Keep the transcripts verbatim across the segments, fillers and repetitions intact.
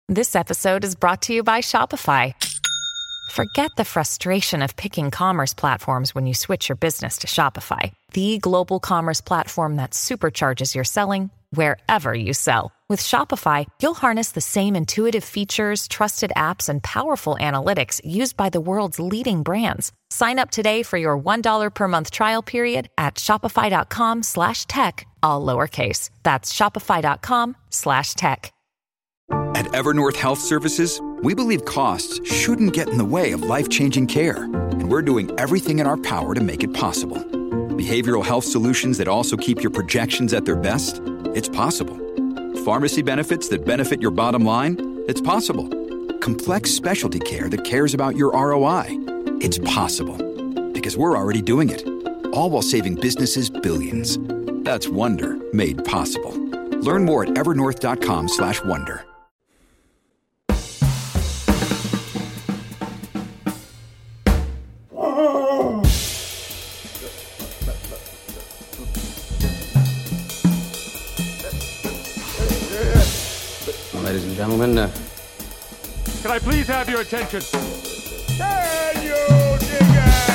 This episode is brought to you by Shopify. Forget the frustration of picking commerce platforms when you switch your business to Shopify, the global commerce platform that supercharges your selling wherever you sell. With Shopify, you'll harness the same intuitive features, trusted apps, and powerful analytics used by the world's leading brands. Sign up today for your one dollar per month trial period at shopify.com slash tech, all lowercase. That's shopify.com slash tech. At Evernorth Health Services, we believe costs shouldn't get in the way of life-changing care, and we're doing everything in our power to make it possible. Behavioral health solutions that also keep your projections at their best? It's possible. Pharmacy benefits that benefit your bottom line? It's possible. Complex specialty care that cares about your R O I? It's possible. Because we're already doing it. All while saving businesses billions. That's Wonder made possible. Learn more at evernorth.com slash wonder. Ladies and gentlemen, uh... can I please have your attention? Can you dig it?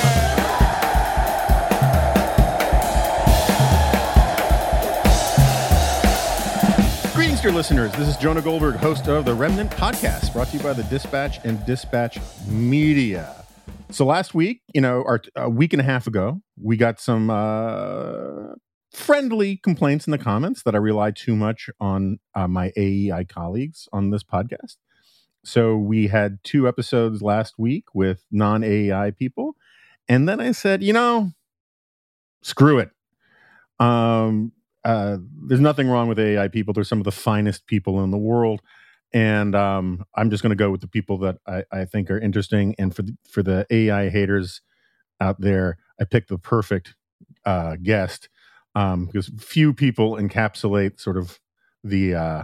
Greetings, dear listeners. This is Jonah Goldberg, host of the Remnant Podcast, brought to you by the Dispatch and Dispatch Media. So last week, you know, or a week and a half ago, we got some uh, friendly complaints in the comments that I rely too much on uh, my A E I colleagues on this podcast. So we had two episodes last week with non-A E I people. And then I said, you know, screw it. Um, uh, there's nothing wrong with A E I people. They're some of the finest people in the world. And um, I'm just going to go with the people that I, I think are interesting. And for the, for the A E I haters out there, I picked the perfect uh, guest. Um, because few people encapsulate sort of the uh,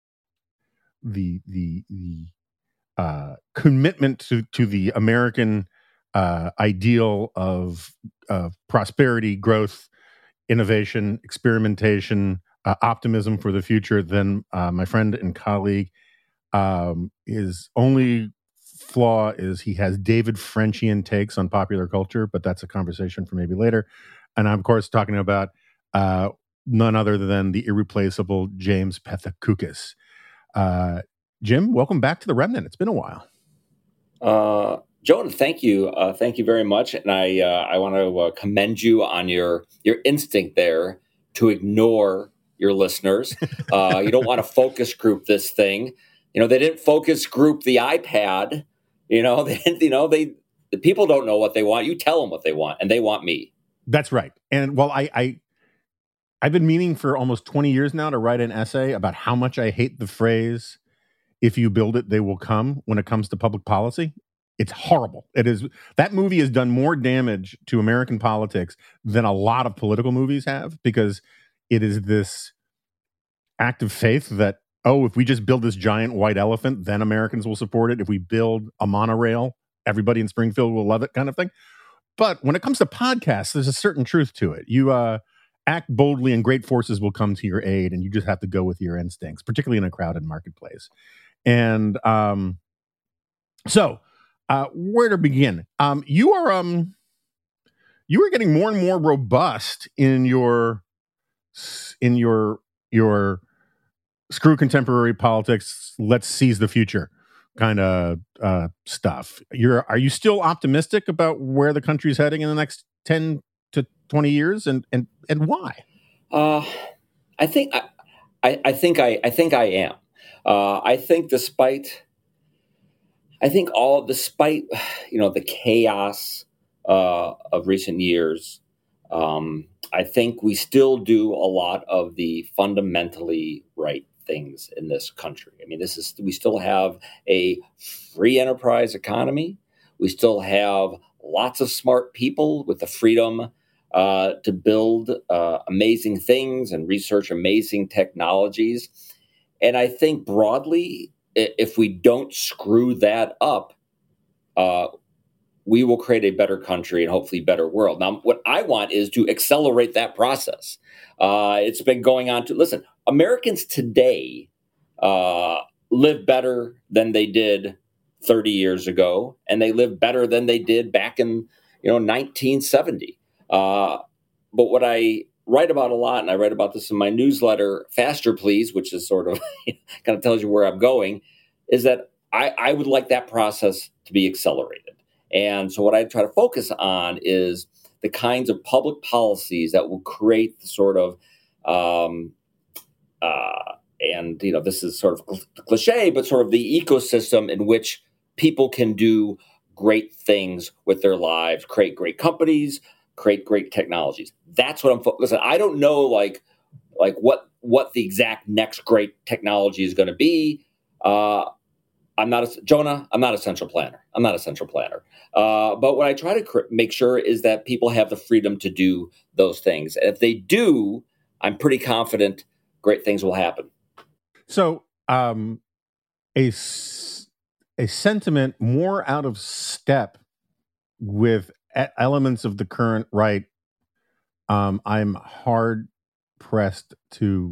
the the the uh, commitment to to the American uh, ideal of of prosperity, growth, innovation, experimentation, uh, optimism for the future than uh, my friend and colleague. Um, his only flaw is he has David Frenchian takes on popular culture, but that's a conversation for maybe later. And I'm of course talking about Uh, none other than the irreplaceable James Pethokoukis. Uh, Jim, welcome back to the Remnant. It's been a while. Uh, Jonah, thank you. Uh, thank you very much. And I uh, I want to uh, commend you on your, your instinct there to ignore your listeners. Uh, you don't want to focus group this thing. You know, they didn't focus group the iPad. You know, they didn't, you know, they the people don't know what they want. You tell them what they want, and they want me. That's right. And well, I, I I've been meaning for almost twenty years now to write an essay about how much I hate the phrase, if you build it, they will come, when it comes to public policy. It's horrible. It is. That movie has done more damage to American politics than a lot of political movies have, because it is this act of faith that, oh, if we just build this giant white elephant, then Americans will support it. If we build a monorail, everybody in Springfield will love it, kind of thing. But when it comes to podcasts, there's a certain truth to it. You, uh, act boldly and great forces will come to your aid, and you just have to go with your instincts, particularly in a crowded marketplace. And um, so, uh, where to begin? Um, you are um, you are getting more and more robust in your in your your screw contemporary politics. Let's seize the future kind of uh, stuff. You're are you still optimistic about where the country's heading in the next ten to twenty years, and and and why? Uh, I think I, I, I think I, I think I am. Uh, I think despite, I think all despite, you know, the chaos uh, of recent years, um, I think we still do a lot of the fundamentally right things in this country. I mean, this is we still have a free enterprise economy. We still have lots of smart people with the freedom uh, to build uh, amazing things and research amazing technologies. And I think broadly, if we don't screw that up, uh, we will create a better country and hopefully better world. Now, what I want is to accelerate that process. Uh, it's been going on to, listen, Americans today uh, live better than they did thirty years ago, and they live better than they did back in, you know, nineteen seventy. Uh, but what I write about a lot, and I write about this in my newsletter, Faster Please, which is sort of kind of tells you where I'm going, is that I, I would like that process to be accelerated. And so what I try to focus on is the kinds of public policies that will create the sort of, um, uh, and, you know, this is sort of cliche, but sort of the ecosystem in which people can do great things with their lives, create great companies, create great technologies. That's what I'm fo- listen, I don't know like like what what the exact next great technology is going to be. Uh, I'm not a Jonah. I'm not a central planner. I'm not a central planner. Uh, but what I try to cr- make sure is that people have the freedom to do those things. And if they do, I'm pretty confident great things will happen. So, um, a s- a sentiment more out of step with e- elements of the current right, um, I'm hard pressed to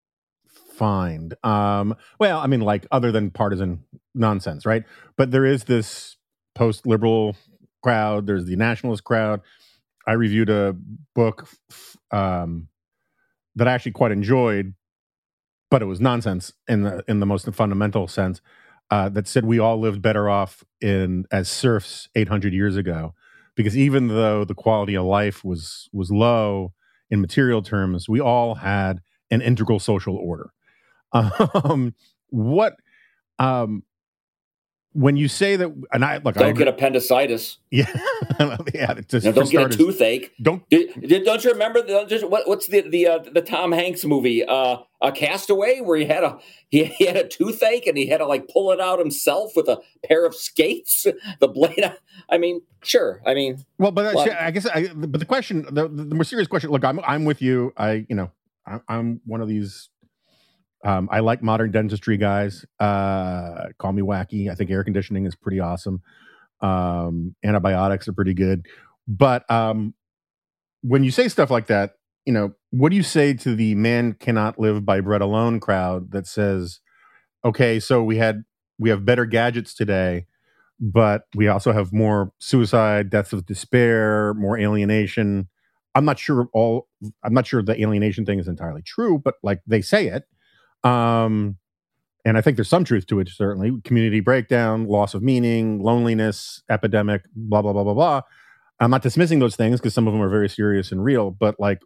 find. Um, well, I mean, like other than partisan nonsense, right? But there is this post-liberal crowd. There's the nationalist crowd. I reviewed a book f- um, that I actually quite enjoyed, but it was nonsense in the in the most fundamental sense. Uh, that said, we all lived better off in as serfs eight hundred years ago, because even though the quality of life was was low in material terms, we all had an integral social order. Um, what um, when you say that, and I look, don't I, get appendicitis. Yeah, yeah. Just now, don't get starters, a toothache. Don't did, did, don't you remember the, just, what, what's the the uh, the Tom Hanks movie, uh, a Castaway, where he had a he, he had a toothache and he had to like pull it out himself with a pair of skates. The blade. I mean, sure. I mean, well, but well, I guess. I, but the question, the, the more serious question. Look, I'm I'm with you. I you know I, I'm one of these. Um, I like modern dentistry guys. Uh, call me wacky. I think air conditioning is pretty awesome. Um, antibiotics are pretty good. But um, when you say stuff like that, you know, what do you say to the man cannot live by bread alone crowd that says, okay, so we had we have better gadgets today, but we also have more suicide, deaths of despair, more alienation. I'm not sure all. I'm not sure the alienation thing is entirely true, but like they say it. Um, and I think there's some truth to it, certainly. Community breakdown, loss of meaning, loneliness, epidemic, blah, blah, blah, blah, blah. I'm not dismissing those things because some of them are very serious and real, but like,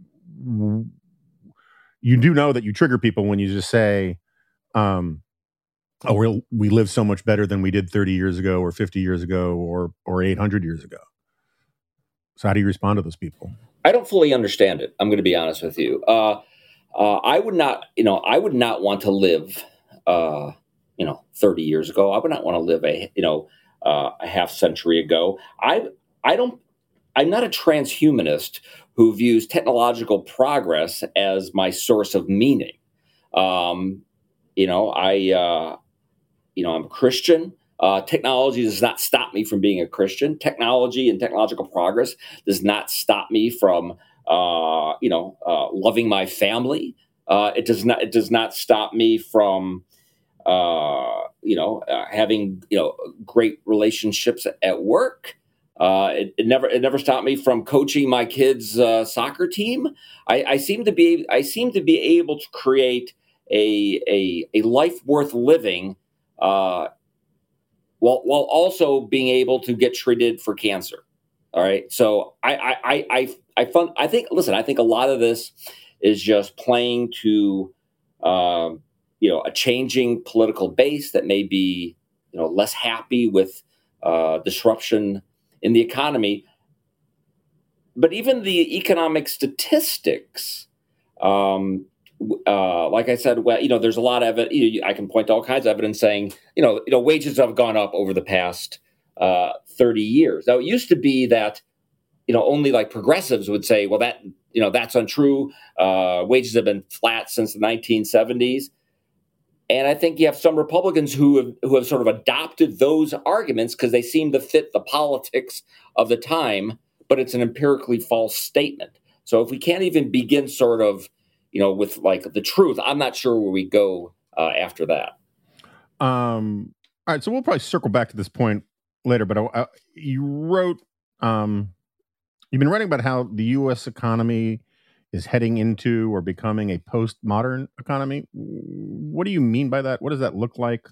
you do know that you trigger people when you just say, um, oh, we're, we live so much better than we did thirty years ago or fifty years ago or or eight hundred years ago. So how do you respond to those people? I don't fully understand it. I'm going to be honest with you. Uh, Uh, I would not, you know, I would not want to live, uh, you know, thirty years ago. I would not want to live a, you know, uh, a half century ago. I, I don't, I'm not a transhumanist who views technological progress as my source of meaning. Um, you know, I, uh, you know, I'm a Christian. Uh, technology does not stop me from being a Christian. Technology and technological progress does not stop me from Uh, you know, uh, loving my family. Uh, it does not. It does not stop me from, uh, you know, uh, having you know great relationships at work. Uh, it, it never. It never stopped me from coaching my kids' uh, soccer team. I, I seem to be. I seem to be able to create a a, a life worth living, uh, while while also being able to get treated for cancer. All right. So I I I I, I, fun, I think listen, I think a lot of this is just playing to um, you know, a changing political base that may be, you know, less happy with uh, disruption in the economy. But even the economic statistics, um, uh, like I said, well, you know, there's a lot of it. You know, I can point to all kinds of evidence saying, you know, you know, wages have gone up over the past uh, thirty years. Now, it used to be that, you know, only like progressives would say, well, that, you know, that's untrue. Uh, wages have been flat since the nineteen seventies. And I think you have some Republicans who have, who have sort of adopted those arguments because they seem to fit the politics of the time, but it's an empirically false statement. So if we can't even begin sort of, you know, with like the truth, I'm not sure where we go uh, after that. Um, all right, so we'll probably circle back to this point later, but I, I, you wrote, um, you've been writing about how the U S economy is heading into or becoming a postmodern economy. What do you mean by that? What does that look like?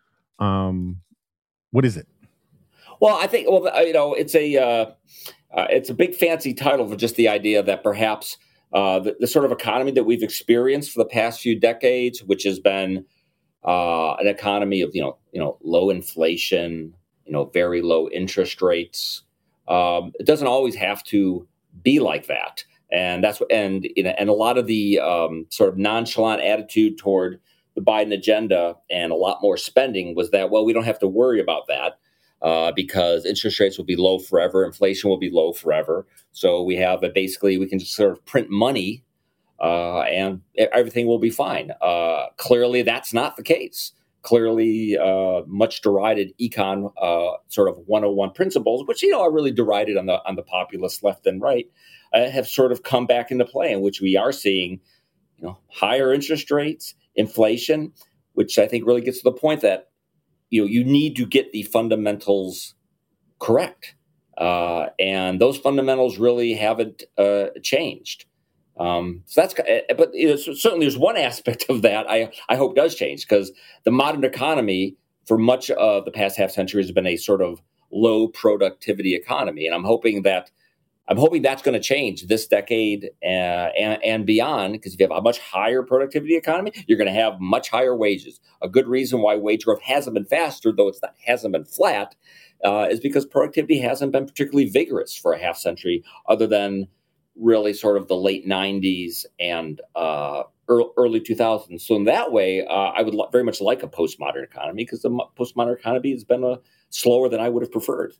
Um, what is it? Well, I think, well, you know, it's a uh, uh, it's a big fancy title for just the idea that perhaps uh, the, the sort of economy that we've experienced for the past few decades, which has been uh, an economy of, you know, you know, low inflation, you know, very low interest rates. Um, it doesn't always have to be like that. And that's and you know, and a lot of the um, sort of nonchalant attitude toward the Biden agenda and a lot more spending was that, well, we don't have to worry about that uh, because interest rates will be low forever, inflation will be low forever. So we have a, basically we can just sort of print money uh, and everything will be fine. Uh, clearly, that's not the case. Clearly, uh, much derided econ uh, sort of one oh one principles, which you know are really derided on the on the populist left and right. Uh, have sort of come back into play, in which we are seeing, you know, higher interest rates, inflation, which I think really gets to the point that, you know, you need to get the fundamentals correct. Uh, and those fundamentals really haven't uh, changed. Um, so that's, but you know, certainly there's one aspect of that I, I hope does change, because the modern economy for much of the past half century has been a sort of low productivity economy. And I'm hoping that I'm hoping that's going to change this decade uh, and, and beyond, because if you have a much higher productivity economy, you're going to have much higher wages. A good reason why wage growth hasn't been faster, though it's not hasn't been flat, uh, is because productivity hasn't been particularly vigorous for a half century, other than really sort of the late nineties and uh, early two thousands. So in that way, uh, I would lo- very much like a postmodern economy, because the postmodern economy has been uh, slower than I would have preferred.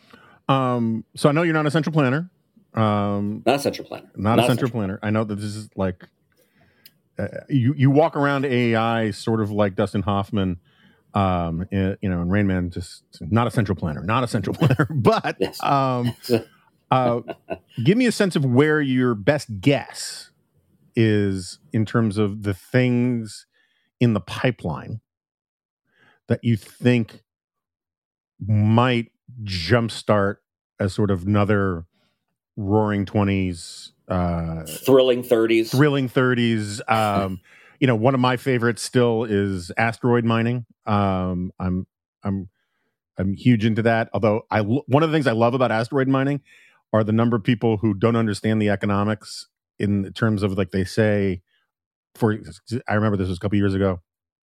Um, so I know you're not a central planner. Um, not a central planner. Not, not a central planner. I know that this is like uh, you. You walk around A I sort of like Dustin Hoffman, um, in, you know, and Rain Man. Just not a central planner. Not a central planner. But yes. um, uh, give me a sense of where your best guess is in terms of the things in the pipeline that you think might jumpstart as sort of another roaring twenties, uh, thrilling thirties, thrilling thirties. Um, you know, one of my favorites still is asteroid mining. Um, I'm, I'm, I'm huge into that. Although I, one of the things I love about asteroid mining are the number of people who don't understand the economics in terms of, like, they say, for, I remember this was a couple years ago,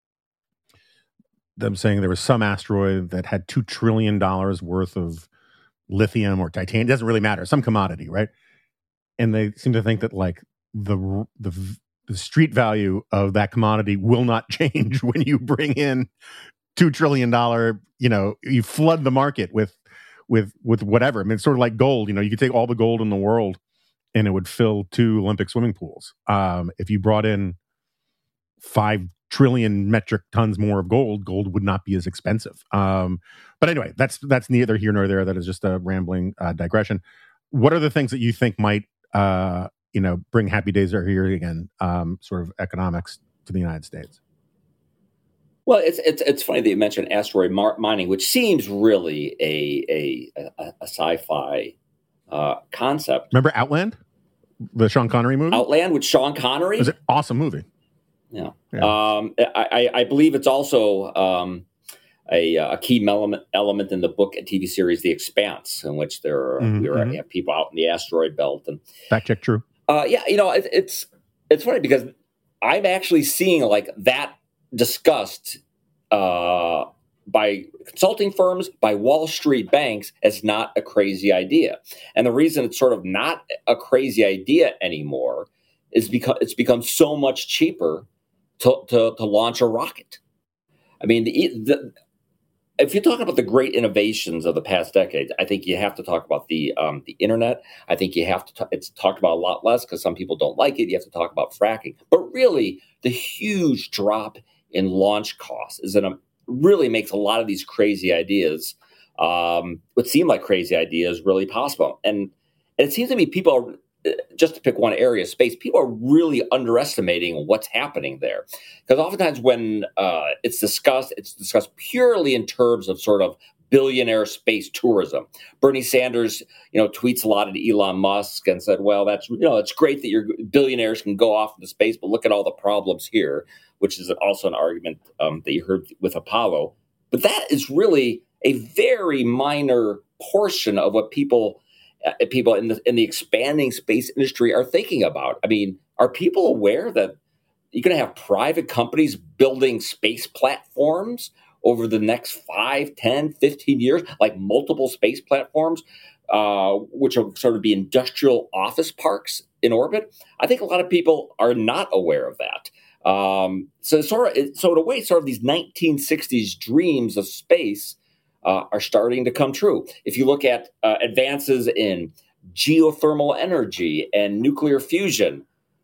them saying there was some asteroid that had two trillion dollars worth of lithium or titanium. It doesn't really matter. Some commodity, right? And they seem to think that, like, the, the the street value of that commodity will not change when you bring in two trillion dollars, you know, you flood the market with with with whatever. I mean, it's sort of like gold. You know, you could take all the gold in the world and it would fill two Olympic swimming pools. Um, if you brought in five trillion metric tons more of gold, gold would not be as expensive. Um, but anyway, that's that's neither here nor there. That is just a rambling uh, digression. What are the things that you think might, uh, you know, bring happy days are here again, um, sort of economics to the United States? Well, it's it's it's funny that you mentioned asteroid mar- mining, which seems really a a, a, a sci-fi uh, concept. Remember Outland, the Sean Connery movie? Outland with Sean Connery. It was an awesome movie. Yeah, yeah. Um, I, I believe it's also um, a, a key element element in the book and T V series The Expanse, in which there are, mm-hmm, we are, mm-hmm. have people out in the asteroid belt. And fact check, true. Uh, yeah, you know, it, it's it's funny because I'm actually seeing, like, that discussed uh, by consulting firms, by Wall Street banks, as not a crazy idea. And the reason it's sort of not a crazy idea anymore is because it's become so much cheaper to, to, to launch a rocket. I mean, the, the, if you talk about the great innovations of the past decades, I think you have to talk about the um, the internet. I think you have to. T- it's talked about a lot less because some people don't like it. You have to talk about fracking. But really, the huge drop in launch costs is that really makes a lot of these crazy ideas, um, what seem like crazy ideas, really possible. And, and it seems to me people are just to pick one area of space, people are really underestimating what's happening there. Because oftentimes when uh, it's discussed, it's discussed purely in terms of sort of billionaire space tourism. Bernie Sanders, you know, tweets a lot at Elon Musk and said, well, that's, you know, it's great that your billionaires can go off into space, but look at all the problems here, which is also an argument um, that you heard with Apollo. But that is really a very minor portion of what people uh, people in the in the expanding space industry are thinking about. I mean, are people aware that you're going to have private companies building space platforms over the next five, ten, fifteen years, like multiple space platforms, uh, which will sort of be industrial office parks in orbit? I think a lot of people are not aware of that. Um, so, sort of, so in a way, sort of these nineteen sixties dreams of space uh, are starting to come true. If you look at uh, advances in geothermal energy and nuclear fusion,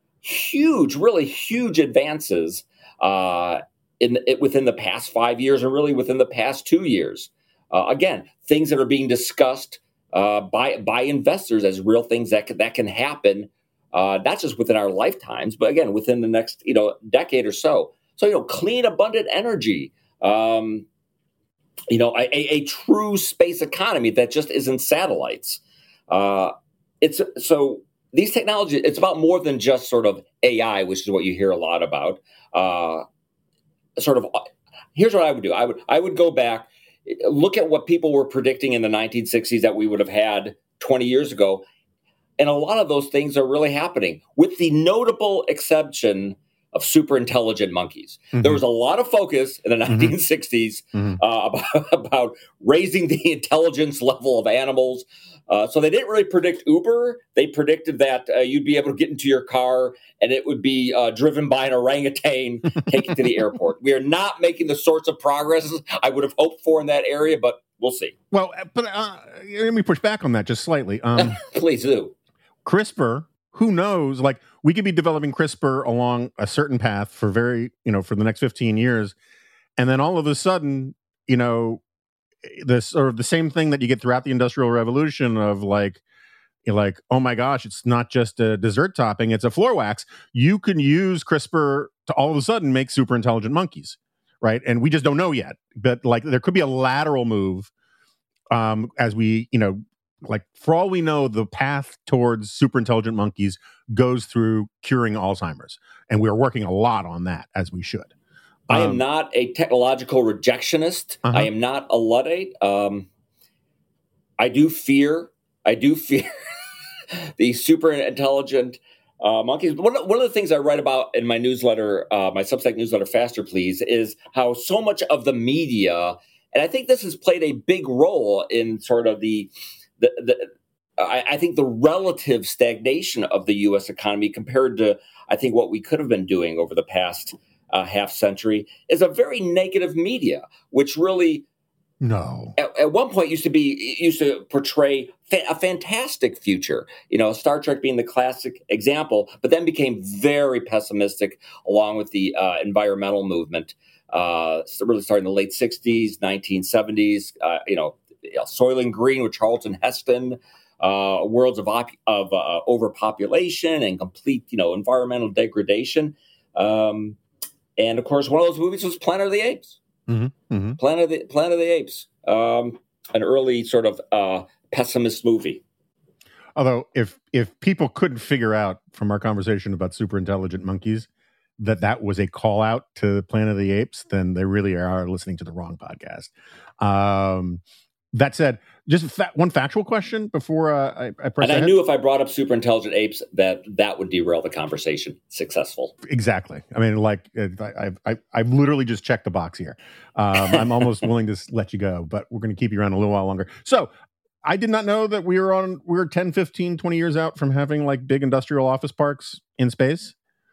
huge, really huge advances uh, in it, within the past five years, and really within the past two years. Uh, again, things that are being discussed uh, by by investors as real things that can, that can happen. Uh, not just within our lifetimes, but again, within the next, you know, decade or so. So, you know, clean, abundant energy, um, you know, a, a true space economy that just isn't satellites. Uh, it's so these technologies, it's about more than just sort of A I, which is what you hear a lot about. Uh, sort of, here's what I would do. I would, I would go back, look at what people were predicting in the nineteen sixties that we would have had twenty years ago. And a lot of those things are really happening, with the notable exception of super intelligent monkeys. Mm-hmm. There was a lot of focus in the nineteen sixties mm-hmm. uh, about, about raising the intelligence level of animals. Uh, so they didn't really predict Uber. They predicted that uh, you'd be able to get into your car and it would be uh, driven by an orangutan taken to the airport. We are not making the sorts of progress I would have hoped for in that area, but we'll see. Well, but uh, let me push back on that just slightly. Um, Please do. CRISPR, who knows? Like, we could be developing CRISPR along a certain path for very, you know, for the next fifteen years. And then all of a sudden, you know, this or the same thing that you get throughout the Industrial Revolution of like, you're like, oh my gosh, it's not just a dessert topping, it's a floor wax. You can use CRISPR to all of a sudden make super intelligent monkeys, right? And we just don't know yet. But like, there could be a lateral move um, as we, you know, like, for all we know, the path towards super intelligent monkeys goes through curing Alzheimer's. And we're working a lot on that, as we should. Um, I am um, not a technological rejectionist. Uh-huh. I am not a Luddite. Um, I do fear, I do fear the super intelligent uh, monkeys. One, one of the things I write about in my newsletter, uh, my Substack newsletter, Faster Please, is how so much of the media, and I think this has played a big role in sort of the The, the, I, I think the relative stagnation of the U S economy compared to, I think, what we could have been doing over the past uh, half century is a very negative media, which really, no, at, at one point used to be used to portray fa- a fantastic future. You know, Star Trek being the classic example, but then became very pessimistic along with the uh, environmental movement. Uh, so really starting in the late sixties, nineteen seventies. Uh, you know. Soylent Green with Charlton Heston, uh, worlds of op- of uh, overpopulation and complete, you know, environmental degradation, um, and of course, one of those movies was Planet of the Apes. Mm-hmm. Mm-hmm. Planet of the Planet of the Apes, um, an early sort of uh, pessimist movie. Although, if if people couldn't figure out from our conversation about super intelligent monkeys that that was a call out to Planet of the Apes, then they really are listening to the wrong podcast. Um, That said, just fa- one factual question before uh, I, I press And I ahead. knew if I brought up super intelligent apes, that that would derail the conversation. Successful. Exactly. I mean, like, I, I, I've literally just checked the box here. Um, I'm almost willing to let you go, but we're going to keep you around a little while longer. So I did not know that we were on, we were ten, fifteen, twenty years out from having like big industrial office parks in space.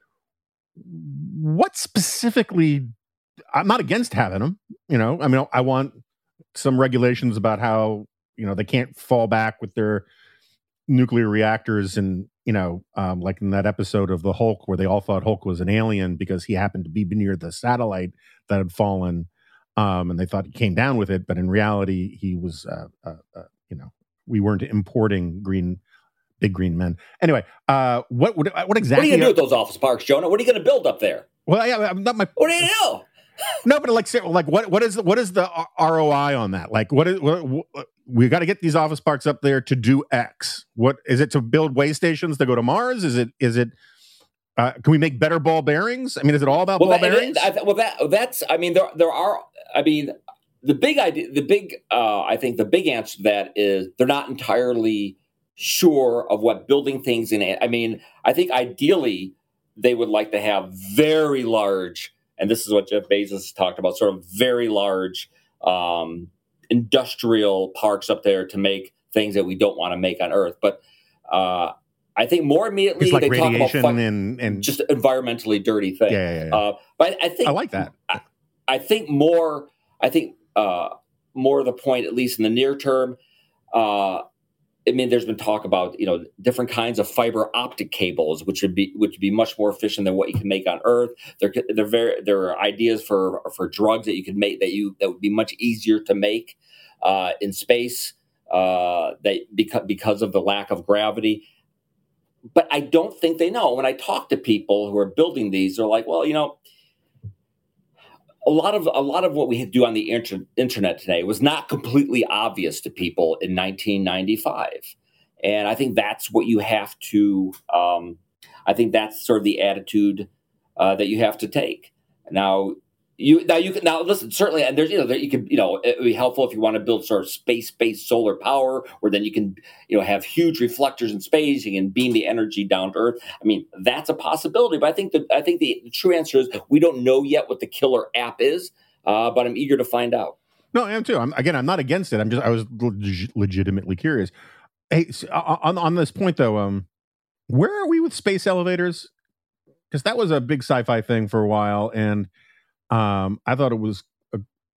What specifically, I'm not against having them, you know, I mean, I want some regulations about how, you know, they can't fall back with their nuclear reactors and, you know, um, like in that episode of the Hulk where they all thought Hulk was an alien because he happened to be near the satellite that had fallen, um, and they thought he came down with it, but in reality he was, uh, uh, uh, you know, we weren't importing green big green men. Anyway, uh, what what, what exactly? What are you going to do with those office parks, Jonah? What are you going to build up there? Well, yeah, I'm not my. What do you do? No, but like, like what what is what is the R O I on that? Like, what is what, what, we got to get these office parks up there to do X? What is it to build way stations to go to Mars? Is it is it? Uh, can we make better ball bearings? I mean, is it all about well, ball that, bearings? I, well, that that's. I mean, there there are. I mean, the big idea, the big. Uh, I think the big answer to that is they're not entirely sure of what building things in. I mean, I think ideally they would like to have very large. And this is what Jeff Bezos talked about, sort of very large um, industrial parks up there to make things that we don't want to make on Earth. But uh, I think more immediately like they talk about fun, and, and just environmentally dirty things. Yeah, yeah, yeah. Uh, but I think I like that. I, I think more. I think uh, more of the point, at least in the near term. Uh, I mean, there's been talk about, you know, different kinds of fiber optic cables, which would be which would be much more efficient than what you can make on Earth. There, there, very, there are ideas for for drugs that you could make that you that would be much easier to make uh, in space uh, that because because of the lack of gravity. But I don't think they know. When I talk to people who are building these, they're like, well, you know, a lot of a lot of what we do on the inter- internet today was not completely obvious to people in nineteen ninety-five, and I think that's what you have to. Um, I think that's sort of the attitude uh, that you have to take. Now, you now you can now listen certainly, and there's you know there, you can you know it would be helpful if you want to build sort of space-based solar power, where then you can you know have huge reflectors in space, you can beam the energy down to Earth. I mean, that's a possibility, but I think that I think the, the true answer is we don't know yet what the killer app is, uh, but I'm eager to find out. No, I am too. I'm, again, I'm not against it. I'm just I was leg- legitimately curious. Hey, so on on this point though, um, where are we with space elevators? Because that was a big sci-fi thing for a while, and Um, I thought it was, a,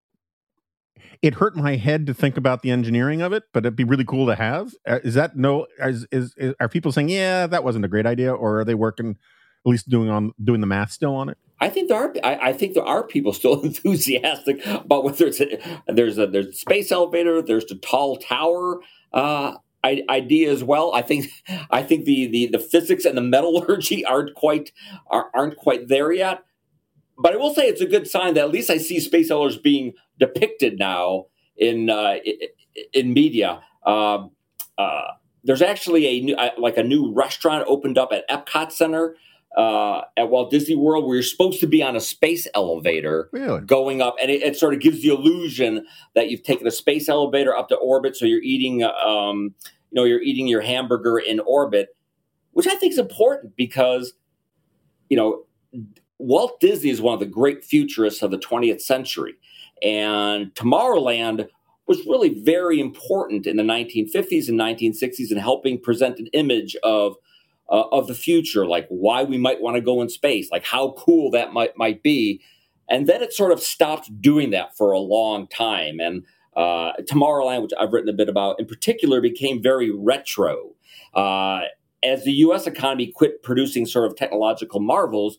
it hurt my head to think about the engineering of it, but it'd be really cool to have. Uh, is that no, is, is, is, are people saying, yeah, that wasn't a great idea, or are they working, at least doing on doing the math still on it? I think there are, I, I think there are people still enthusiastic about whether it's, a, there's a, there's a space elevator, there's the tall tower, uh, idea as well. I think, I think the, the, the physics and the metallurgy aren't quite, are, aren't quite there yet. But I will say it's a good sign that at least I see space elevators being depicted now in uh, in media. Uh, uh, there's actually a new, like a new restaurant opened up at Epcot Center uh, at Walt Disney World, where you're supposed to be on a space elevator really? going up, and it, it sort of gives the illusion that you've taken a space elevator up to orbit, so you're eating, um, you know, you're eating your hamburger in orbit, which I think is important because, you know. Walt Disney is one of the great futurists of the twentieth century, and Tomorrowland was really very important in the nineteen fifties and nineteen sixties in helping present an image of uh, of the future, like why we might want to go in space, like how cool that might might be. And then it sort of stopped doing that for a long time. And uh, Tomorrowland, which I've written a bit about, in particular, became very retro. Uh, as the U S economy quit producing sort of technological marvels,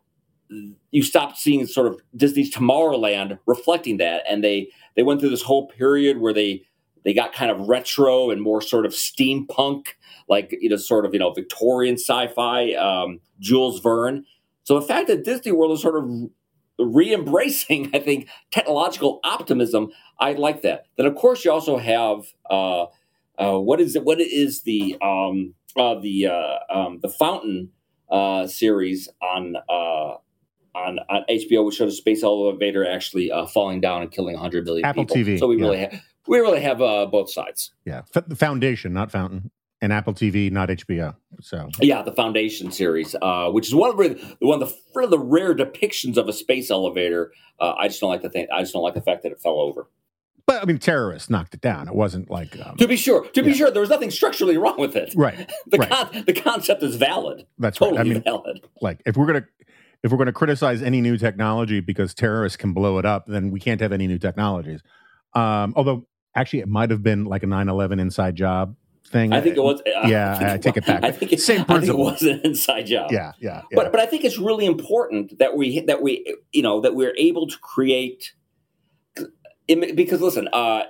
you stopped seeing sort of Disney's Tomorrowland reflecting that. And they, they went through this whole period where they, they got kind of retro and more sort of steampunk, like, you know, sort of, you know, Victorian sci-fi, um, Jules Verne. So the fact that Disney World is sort of re-embracing, I think, technological optimism, I like that. Then, of course, you also have, uh, uh, what is it? What is the, um, uh, the, uh, um, the Fountain, uh, series on, uh, On, on H B O, we showed a space elevator actually uh, falling down and killing one hundred million Apple people. T V. So we yeah. really have we really have uh, both sides. Yeah, F- the Foundation, not Fountain, and Apple T V, not H B O. So yeah, the Foundation series, uh, which is one of the one of the, one of the rare depictions of a space elevator. Uh, I just don't like the thing. I just don't like the fact that it fell over. But I mean, terrorists knocked it down. It wasn't like um, to be sure. To yeah. be sure, there was nothing structurally wrong with it. Right. The right. Con- the concept is valid. That's totally right. I mean, valid. Like if we're gonna. If we're going to criticize any new technology because terrorists can blow it up, then we can't have any new technologies. Um, although, actually, it might have been like a nine eleven inside job thing. I think it was. Uh, yeah, I, I take it back. I think it, Same principle. I think it was an inside job. Yeah, yeah, yeah. But but I think it's really important that we that we you know that we're able to create because listen, uh,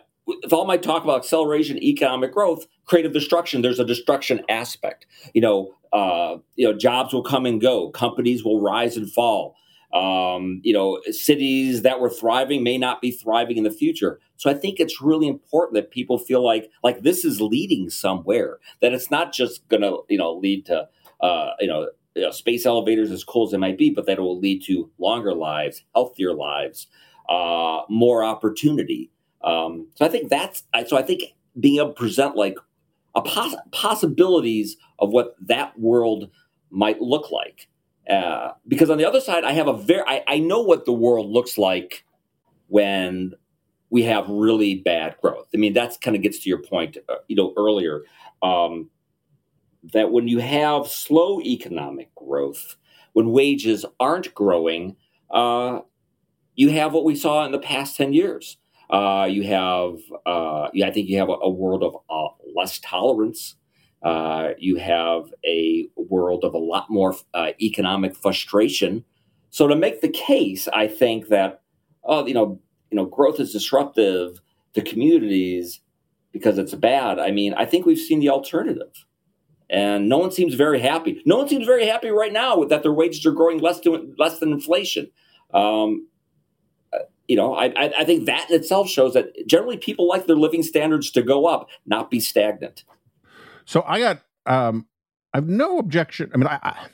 with all my talk about acceleration, economic growth, creative destruction, there's a destruction aspect. You know, uh, you know, jobs will come and go. Companies will rise and fall. Um, you know, cities that were thriving may not be thriving in the future. So I think it's really important that people feel like like this is leading somewhere, that it's not just going to, you know, lead to, uh, you know, you know, space elevators, as cool as it might be, but that it will lead to longer lives, healthier lives, uh, more opportunity. Um, so I think that's, so I think being able to present like a poss- possibilities of what that world might look like. Uh, because on the other side, I have a very, I, I know what the world looks like when we have really bad growth. I mean, that's kind of gets to your point, uh, you know, earlier, um, that when you have slow economic growth, when wages aren't growing, uh, you have what we saw in the past ten years. Uh, you have, uh, yeah, I think you have a, a world of uh, less tolerance. Uh, you have a world of a lot more uh, economic frustration. So to make the case, I think that, oh, you know, you know, growth is disruptive to communities because it's bad. I mean, I think we've seen the alternative, and no one seems very happy. No one seems very happy right now with that their wages are growing less than less than inflation. Um, you know, I, I, I think that in itself shows that generally people like their living standards to go up, not be stagnant. So I got, um, I have no objection. I mean, I, I,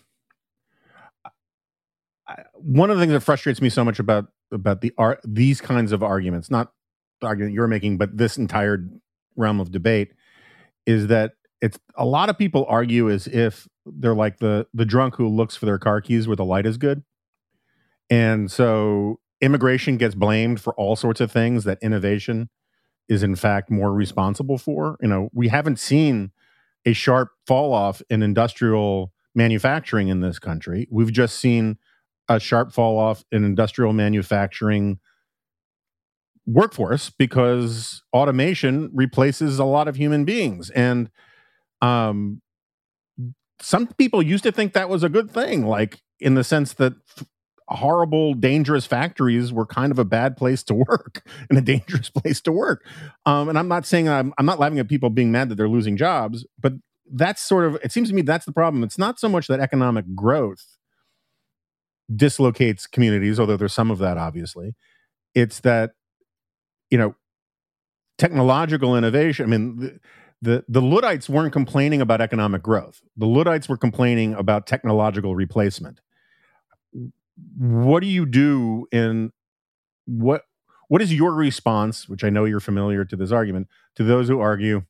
I, one of the things that frustrates me so much about about the art, these kinds of arguments, not the argument you're making, but this entire realm of debate, is that it's a lot of people argue as if they're like the the drunk who looks for their car keys where the light is good, and so immigration gets blamed for all sorts of things that innovation is in fact more responsible for. You know, we haven't seen a sharp fall off in industrial manufacturing in this country. We've just seen a sharp fall off in industrial manufacturing workforce because automation replaces a lot of human beings. And um, some people used to think that was a good thing, like in the sense that f- horrible, dangerous factories were kind of a bad place to work and a dangerous place to work. Um, and I'm not saying I'm, I'm not laughing at people being mad that they're losing jobs, but that's sort of, it seems to me that's the problem. It's not so much that economic growth dislocates communities, although there's some of that, obviously. It's that, you know, technological innovation. I mean, the, the, the Luddites weren't complaining about economic growth. The Luddites were complaining about technological replacement. What do you do in what what is your response, which I know you're familiar to this argument, to those who argue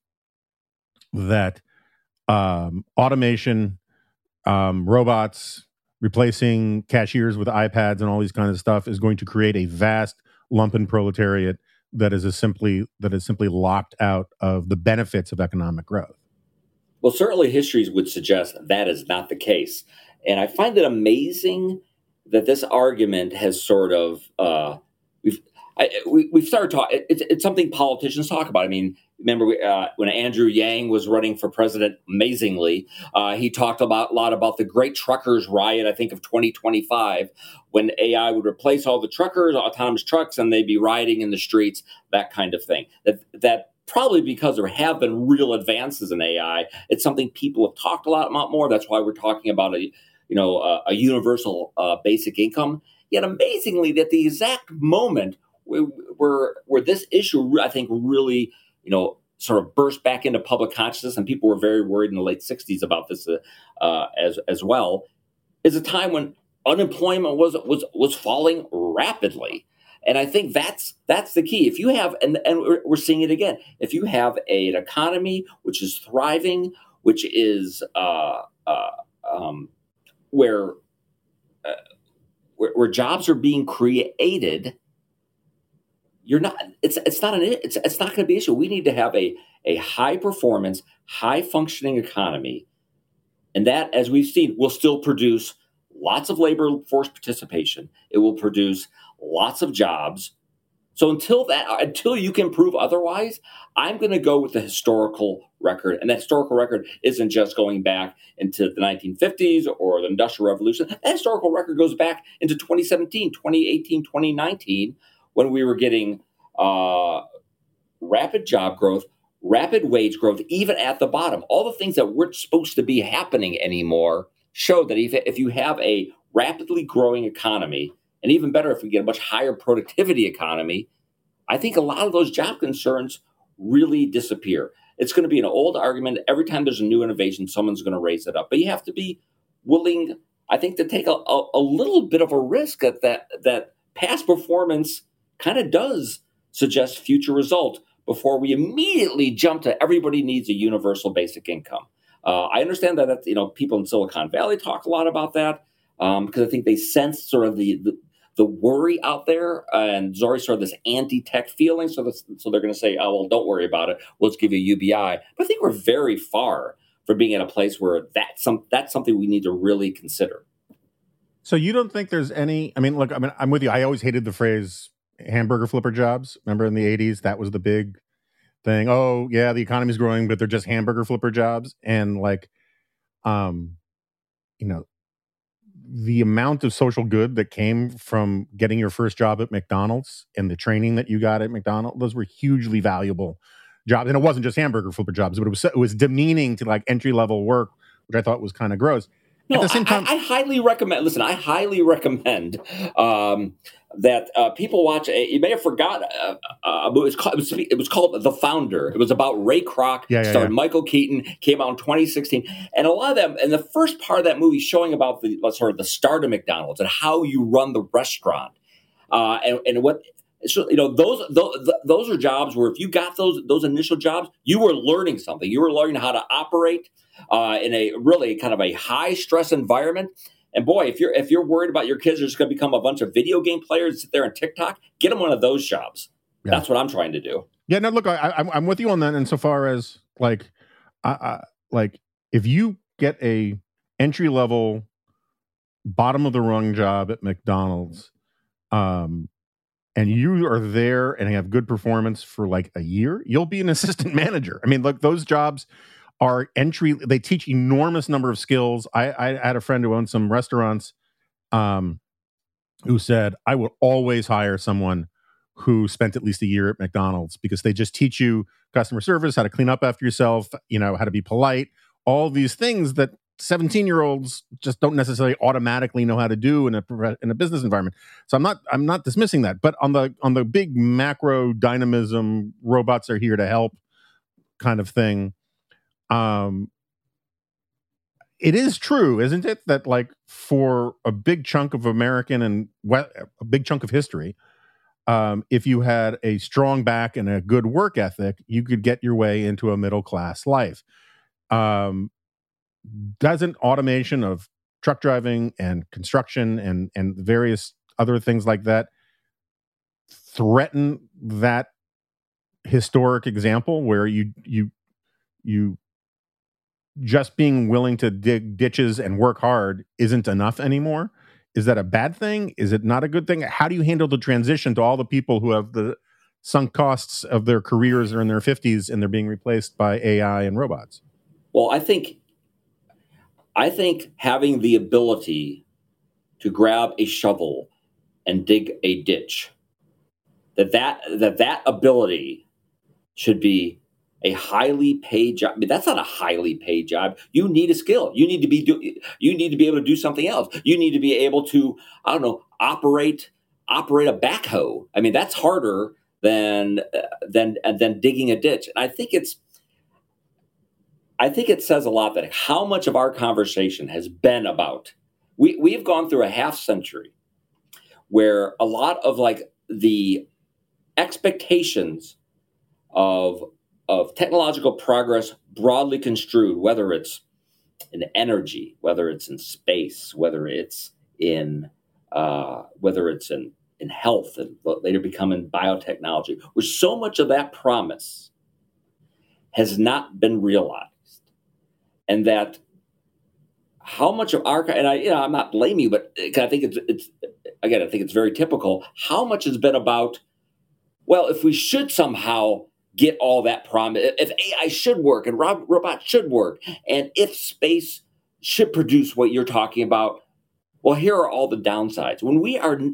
that um, automation, um, robots replacing cashiers with iPads and all these kinds of stuff is going to create a vast lumpen proletariat that is a simply that is simply locked out of the benefits of economic growth? Well, certainly history would suggest that is not the case. And I find it amazing that this argument has sort of uh, we've I, we, we've started talking. It's, it's something politicians talk about. I mean, remember uh, when Andrew Yang was running for president? Amazingly, uh, he talked about a lot about the Great Truckers Riot. I think of twenty twenty-five, when A I would replace all the truckers, autonomous trucks, and they'd be riding in the streets. That kind of thing. That that. Probably because there have been real advances in A I. It's something people have talked a lot about more. That's why we're talking about a, you know, a, a universal uh, basic income. Yet, amazingly, that the exact moment where, where where this issue, I think, really, you know, sort of burst back into public consciousness, and people were very worried in the late sixties about this uh, uh, as as well, is a time when unemployment was was was falling rapidly. And I think that's that's the key. If you have, and, and we're, we're seeing it again, if you have a, an economy which is thriving, which is uh, uh, um, where, uh, where where jobs are being created, you're not. It's it's not an it's it's not going to be an issue. We need to have a a high performance, high functioning economy, and that, as we've seen, will still produce lots of labor force participation. It will produce lots of jobs. So until that, until you can prove otherwise, I'm going to go with the historical record. And that historical record isn't just going back into the nineteen fifties or the Industrial Revolution. That historical record goes back into twenty seventeen, twenty eighteen, twenty nineteen, when we were getting uh, rapid job growth, rapid wage growth, even at the bottom. All the things that weren't supposed to be happening anymore show that if, if you have a rapidly growing economy, and even better if we get a much higher productivity economy, I think a lot of those job concerns really disappear. It's going to be an old argument. Every time there's a new innovation, someone's going to raise it up. But you have to be willing, I think, to take a, a, a little bit of a risk at that, that past performance kind of does suggest future result before we immediately jump to everybody needs a universal basic income. Uh, I understand that, that you know people in Silicon Valley talk a lot about that um, because I think they sense sort of the, the the worry out there, uh, and there's already sort of this anti-tech feeling. So, this, so they're going to say, "Oh, well, don't worry about it. We'll just give you a U B I." But I think we're very far from being in a place where that's some that's something we need to really consider. So you don't think there's any? I mean, look, I mean, I'm with you. I always hated the phrase hamburger flipper jobs. Remember in the eighties, that was the big thing. Oh, yeah, the economy's growing, but they're just hamburger flipper jobs. And like, um, you know, the amount of social good that came from getting your first job at McDonald's and the training that you got at McDonald's, those were hugely valuable jobs. And it wasn't just hamburger flipper jobs, but it was it was demeaning to like entry level work, which I thought was kind of gross. No, at the same time, I, I highly recommend. Listen, I highly recommend um, that uh, people watch. A, you may have forgot. Uh, uh, it, was called, it, was, it was called The Founder. It was about Ray Kroc. Yeah, yeah, starred yeah. Michael Keaton. Came out in twenty sixteen, and a lot of them. And the first part of that movie showing about the sort of the start of McDonald's and how you run the restaurant, uh, and, and what. So, you know, those, those those are jobs where if you got those those initial jobs, you were learning something. You were learning how to operate uh, in a really kind of a high stress environment. And boy, if you're if you're worried about your kids are just going to become a bunch of video game players, sit there on TikTok, get them one of those jobs. Yeah. That's what I'm trying to do. Yeah, no, look, I, I'm I'm with you on that. Insofar as like, I, I, like if you get a entry level, bottom of the rung job at McDonald's, um. and you are there and have good performance for like a year, you'll be an assistant manager. I mean, look, those jobs are entry. They teach enormous number of skills. I, I had a friend who owned some restaurants um, who said, I would always hire someone who spent at least a year at McDonald's because they just teach you customer service, how to clean up after yourself, you know, how to be polite, all these things that seventeen-year-olds just don't necessarily automatically know how to do in a in a business environment. So I'm not I'm not dismissing that, but on the on the big macro dynamism, robots are here to help kind of thing. Um, it is true, isn't it, that like for a big chunk of American and a big chunk of history, um, if you had a strong back and a good work ethic, you could get your way into a middle class life. Um, Doesn't automation of truck driving and construction and, and various other things like that threaten that historic example where you you you just being willing to dig ditches and work hard isn't enough anymore? Is that a bad thing? Is it not a good thing? How do you handle the transition to all the people who have the sunk costs of their careers are in their fifties and they're being replaced by A I and robots? Well, I think I think having the ability to grab a shovel and dig a ditch, that that that, that ability should be a highly paid job. I mean, that's not a highly paid job. You need a skill. You need to be do, you need to be able to do something else. You need to be able to, I don't know, operate operate a backhoe. I mean, that's harder than uh, than than digging a ditch. And I think it's I think it says a lot that how much of our conversation has been about, we, we've gone through a half century where a lot of like the expectations of, of technological progress broadly construed, whether it's in energy, whether it's in space, whether it's in, uh, whether it's in, in health and later become in biotechnology, where so much of that promise has not been realized. And that how much of our, and I, you know, I'm not blaming you, but I think it's, it's, again, I think it's very typical. How much has been about, well, if we should somehow get all that promise, if A I should work and rob, robots should work, and if space should produce what you're talking about, well, here are all the downsides. When we are,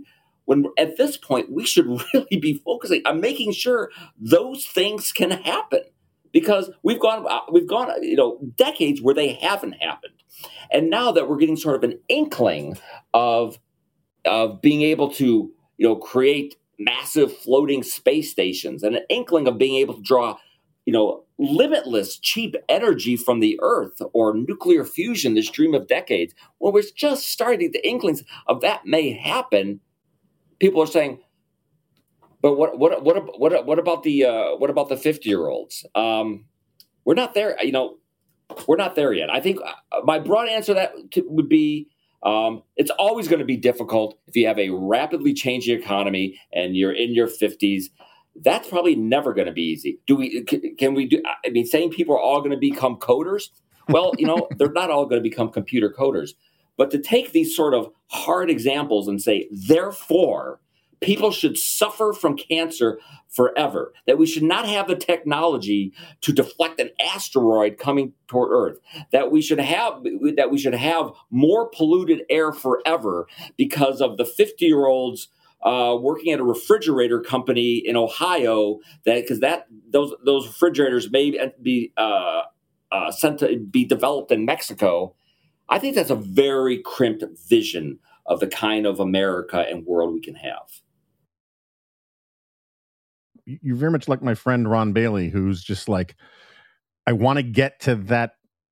when at this point we should really be focusing on making sure those things can happen, because we've gone we've gone you know decades where they haven't happened, and now that we're getting sort of an inkling of of being able to you know create massive floating space stations, and an inkling of being able to draw you know limitless cheap energy from the Earth, or nuclear fusion, this dream of decades, when we're just starting the inklings of that may happen, people are saying, but what what what what what about the uh, what about the fifty year olds? Um, we're not there. You know, we're not there yet. I think my broad answer to that to, would be um, it's always going to be difficult if you have a rapidly changing economy and you're in your fifties. That's probably never going to be easy. Do we? Can we do? I mean, saying people are all going to become coders. Well, you know, they're not all going to become computer coders. But to take these sort of hard examples and say, therefore, people should suffer from cancer forever, that we should not have the technology to deflect an asteroid coming toward Earth, that we should have that we should have more polluted air forever because of the fifty-year-olds uh, working at a refrigerator company in Ohio, that because that those those refrigerators may be uh, uh, sent to be developed in Mexico. I think that's a very crimped vision of the kind of America and world we can have. You're very much like my friend Ron Bailey, who's just like, I want to get to that,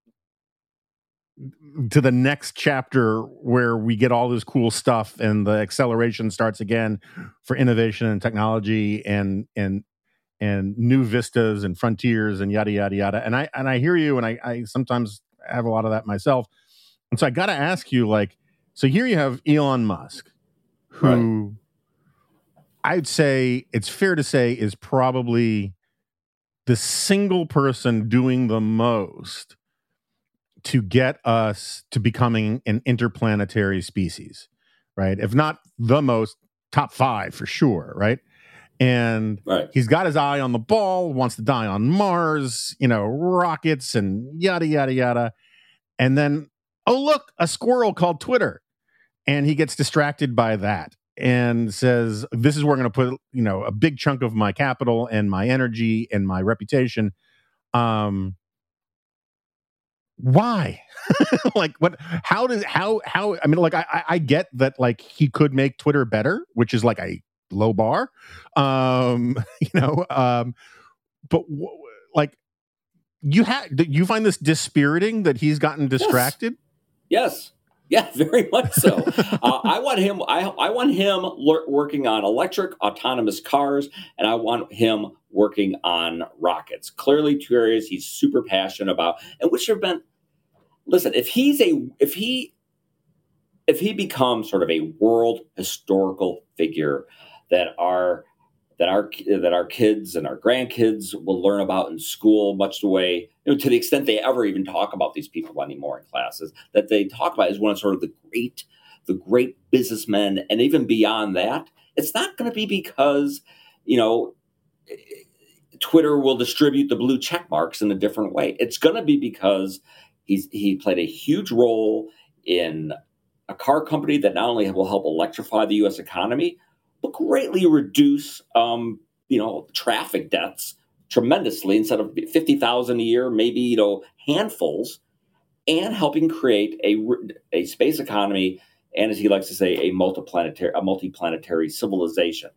to the next chapter where we get all this cool stuff and the acceleration starts again for innovation and technology and and and new vistas and frontiers and yada yada yada. And I and I hear you, and I, I sometimes have a lot of that myself. And so I got to ask you, like, so here you have Elon Musk, who right. I'd say it's fair to say is probably the single person doing the most to get us to becoming an interplanetary species, right? If not the most, top five for sure, right? And right. he's got his eye on the ball, wants to die on Mars, you know, rockets and yada, yada, yada. And then, oh, look, a squirrel called Twitter. And he gets distracted by that and says, this is where I'm going to put, you know, a big chunk of my capital and my energy and my reputation. Um, why? Like, what, how does, how, how, I mean, like, I, I get that, like, he could make Twitter better, which is like a low bar, um, you know, um, but w- like, you had, you find this dispiriting that he's gotten distracted? Yes. yes. Yeah, very much so. uh, I want him. I, I want him l- working on electric autonomous cars, and I want him working on rockets. Clearly, two areas he's super passionate about, and which have been. Listen, if he's a, if he, if he becomes sort of a world historical figure that our, that our, that our kids and our grandkids will learn about in school, much the way, you know, to the extent they ever even talk about these people anymore in classes, that they talk about is one of sort of the great, the great businessmen, and even beyond that, it's not going to be because, you know, Twitter will distribute the blue check marks in a different way. It's going to be because he's he played a huge role in a car company that not only will help electrify the U S economy, but greatly reduce, um, you know, traffic deaths tremendously. Instead of fifty thousand a year, maybe, you know, handfuls, and helping create a, a space economy, and as he likes to say, a multiplanetary, a multiplanetary civilization.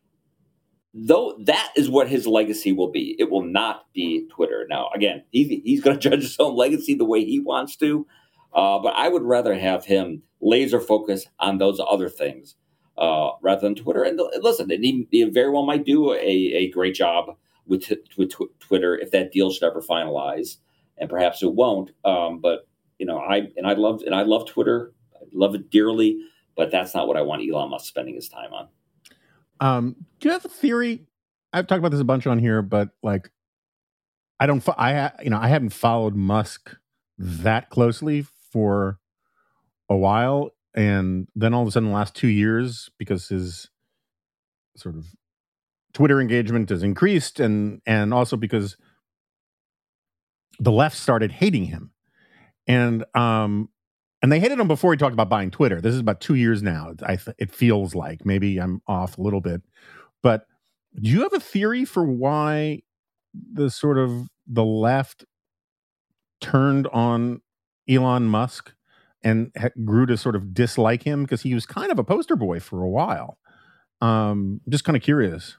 Though that is what his legacy will be. It will not be Twitter. Now, again, he, he's going to judge his own legacy the way he wants to, uh, but I would rather have him laser focus on those other things uh, rather than Twitter. And listen, he, he very well might do a, a great job with, with tw- Twitter if that deal should ever finalize, and perhaps it won't. Um, but you know, I and I love and I love Twitter. I love it dearly, but that's not what I want Elon Musk spending his time on. Um, do you have a theory? I've talked about this a bunch on here, but like, I don't, fo- I, ha- you know, I haven't followed Musk that closely for a while. And then all of a sudden, the last two years, because his sort of Twitter engagement has increased, and, and also because the left started hating him. And, um, And they hated him before he talked about buying Twitter. This is about two years now. I th- it feels like maybe I'm off a little bit, but do you have a theory for why the sort of the left turned on Elon Musk and ha- grew to sort of dislike him because he was kind of a poster boy for a while? Um, just kind of curious.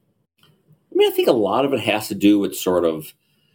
I mean, I think a lot of it has to do with sort of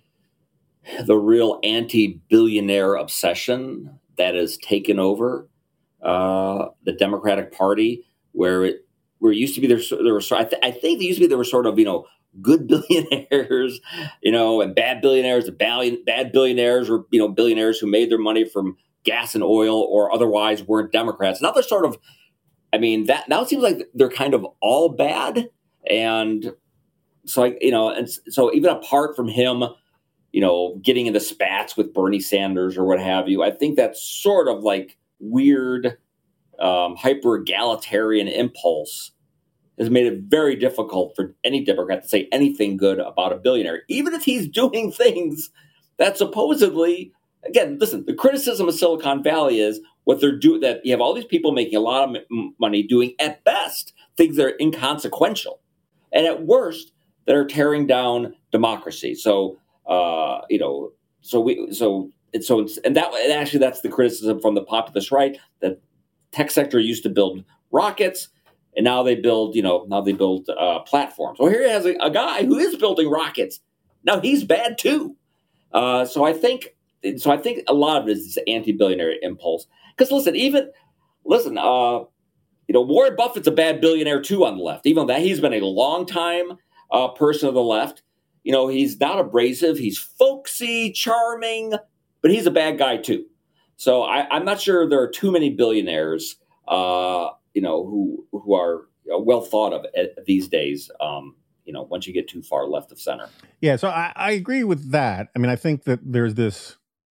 the real anti-billionaire obsession that has taken over uh, the Democratic Party, where it where it used to be there. There were, I, th- I think there used to be there were sort of you know good billionaires, you know, and bad billionaires. The bad, bad billionaires were you know billionaires who made their money from gas and oil or otherwise weren't Democrats. Now they're sort of, I mean, that now it seems like they're kind of all bad, and so I, you know, and so even apart from him, you know, getting into spats with Bernie Sanders or what have you, I think that's sort of like weird, um, hyper-egalitarian impulse has made it very difficult for any Democrat to say anything good about a billionaire, even if he's doing things that supposedly, again, listen, the criticism of Silicon Valley is what they're doing, that you have all these people making a lot of m- money doing, at best, things that are inconsequential, and at worst, that are tearing down democracy. So, Uh, you know, so we, so, and so, it's, and that, and actually that's the criticism from the populist right, that tech sector used to build rockets and now they build, you know, now they build uh, platforms. Well, here he has a, a guy who is building rockets. Now he's bad too. Uh, so I think, so I think a lot of it is this anti-billionaire impulse. Because listen, even, listen, uh, you know, Warren Buffett's a bad billionaire too on the left, even though that he's been a long time uh, person of the left. You know, he's not abrasive. He's folksy, charming, but he's a bad guy, too. So I, I'm not sure there are too many billionaires, uh, you know, who who are well thought of at, these days, um, you know, once you get too far left of center. Yeah, so I, I agree with that. I mean, I think that there's this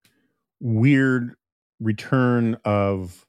weird return of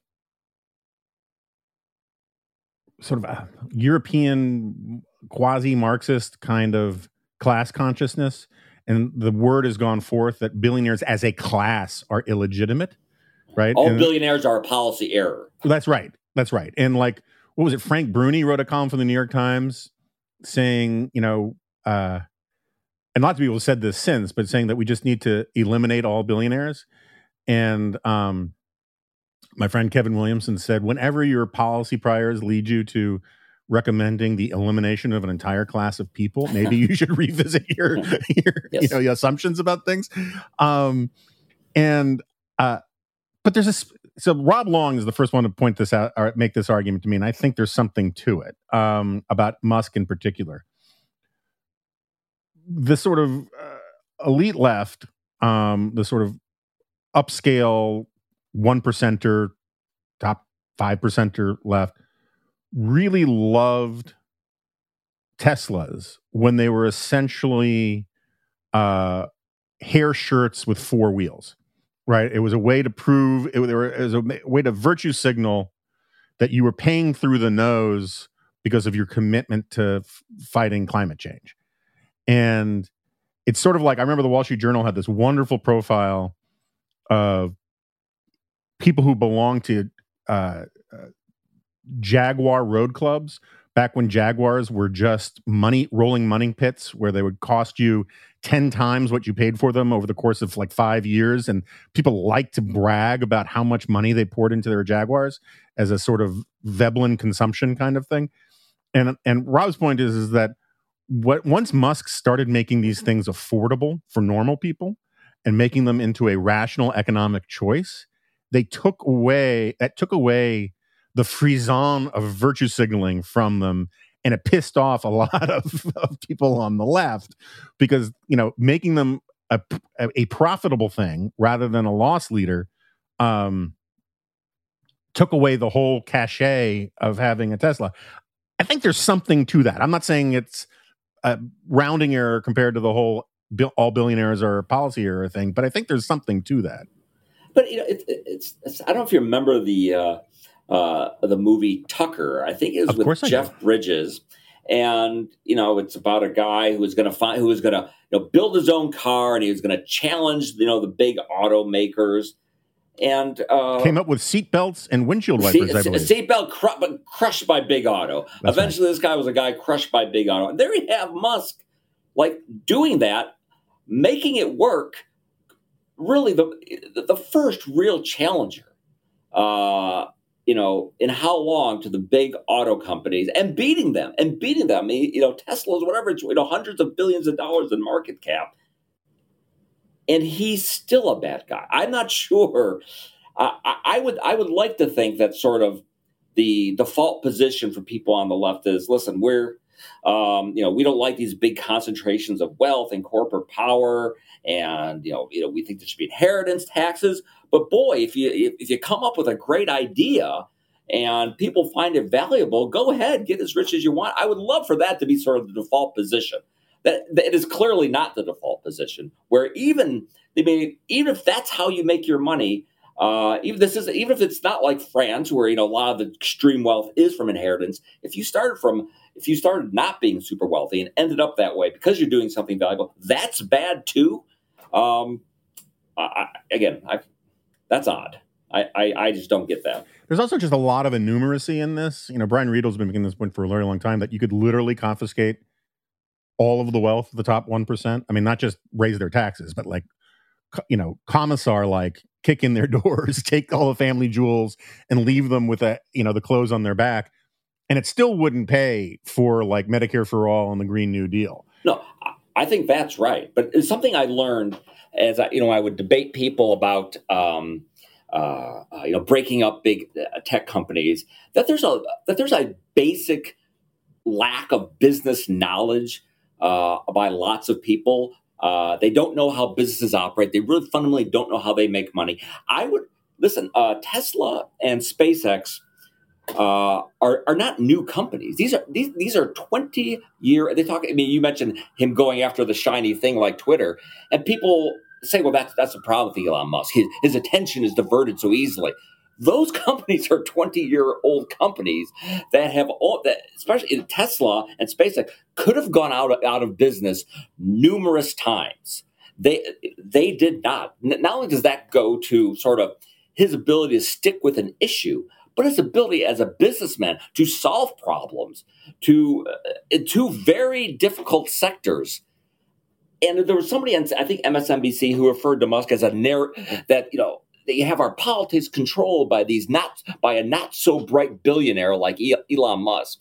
sort of a European quasi-Marxist kind of class consciousness, and the word has gone forth that billionaires as a class are illegitimate, right? All and, billionaires are a policy error. That's right. That's right. And like, what was it? Frank Bruni wrote a column for the New York Times saying, you know, uh, and lots of people have said this since, but saying that we just need to eliminate all billionaires. And um, my friend Kevin Williamson said, whenever your policy priors lead you to recommending the elimination of an entire class of people, maybe you should revisit your, your yes. you know, your assumptions about things. Um, and uh, but there's a so Rob Long is the first one to point this out or make this argument to me, and I think there's something to it um, about Musk in particular. The sort of uh, elite left, um, the sort of upscale one percenter, top five percenter left, really loved Teslas when they were essentially uh, hair shirts with four wheels, right? It was a way to prove, it, it was a way to virtue signal that you were paying through the nose because of your commitment to f- fighting climate change. And it's sort of like, I remember the Wall Street Journal had this wonderful profile of people who belong to uh, uh, Jaguar road clubs back when Jaguars were just money rolling money pits where they would cost you ten times what you paid for them over the course of like five years. And people like to brag about how much money they poured into their Jaguars as a sort of Veblen consumption kind of thing. And and Rob's point is, is that what once Musk started making these things affordable for normal people and making them into a rational economic choice, they took away, that took away the frisson of virtue signaling from them, and it pissed off a lot of, of people on the left because, you know, making them a, a profitable thing rather than a loss leader um, took away the whole cachet of having a Tesla. I think there's something to that. I'm not saying it's a rounding error compared to the whole bill, all billionaires are policy error thing, but I think there's something to that. But, you know, it, it, it's, it's, I don't know if you remember the uh, uh, the movie Tucker. I think it was of with Jeff Bridges. And, you know, it's about a guy who was going to find, who was going to, you know, build his own car, and he was going to challenge, you know, the big automakers. and uh, came up with seatbelts and windshield wipers. Seat, I believe seatbelt cru- crushed by Big Auto. That's Eventually, right. this guy was a guy crushed by Big Auto. And there you have Musk, like doing that, making it work. Really, the the first real challenger, uh, you know, in how long to the big auto companies and beating them and beating them. You know, Tesla's whatever, it's, you know, hundreds of billions of dollars in market cap. And he's still a bad guy. I'm not sure. Uh, I, I would I would like to think that sort of the default position for people on the left is, listen, we're, um, you know, we don't like these big concentrations of wealth and corporate power, and you know, you know, we think there should be inheritance taxes. But boy, if you if, if you come up with a great idea and people find it valuable, go ahead, get as rich as you want. I would love for that to be sort of the default position. That, that it is clearly not the default position, where even I mean, even if that's how you make your money, uh, even this is even if it's not like France, where you know a lot of the extreme wealth is from inheritance. If you started from if you started not being super wealthy and ended up that way because you're doing something valuable, that's bad too. Um, I, again, I, that's odd. I, I, I just don't get that. There's also just a lot of innumeracy in this. You know, Brian Riedel's been making this point for a very long time that you could literally confiscate all of the wealth of the top one percent. I mean, not just raise their taxes, but like, you know, commissar, like kick in their doors, take all the family jewels and leave them with a, you know, the clothes on their back. And it still wouldn't pay for like Medicare for all and the Green New Deal. No, I think that's right. But it's something I learned as I, you know, I would debate people about, um, uh, uh, you know, breaking up big uh, tech companies, that there's a, that there's a basic lack of business knowledge uh, by lots of people. Uh, they don't know how businesses operate. They really fundamentally don't know how they make money. I would listen, uh, Tesla and SpaceX uh, are are not new companies. These are these these are twenty year. They talk. I mean, you mentioned him going after the shiny thing like Twitter, and people say, "Well, that's that's the problem with Elon Musk. His his attention is diverted so easily." Those companies are twenty year old companies that have all that, especially in Tesla and SpaceX, could have gone out of, out of business numerous times. They they did not. Not only does that go to sort of his ability to stick with an issue, but his ability as a businessman to solve problems to uh, two very difficult sectors. And there was somebody on, I think, M S N B C who referred to Musk as a narr- that, you know, they have our politics controlled by these not by a not so bright billionaire like Elon Musk.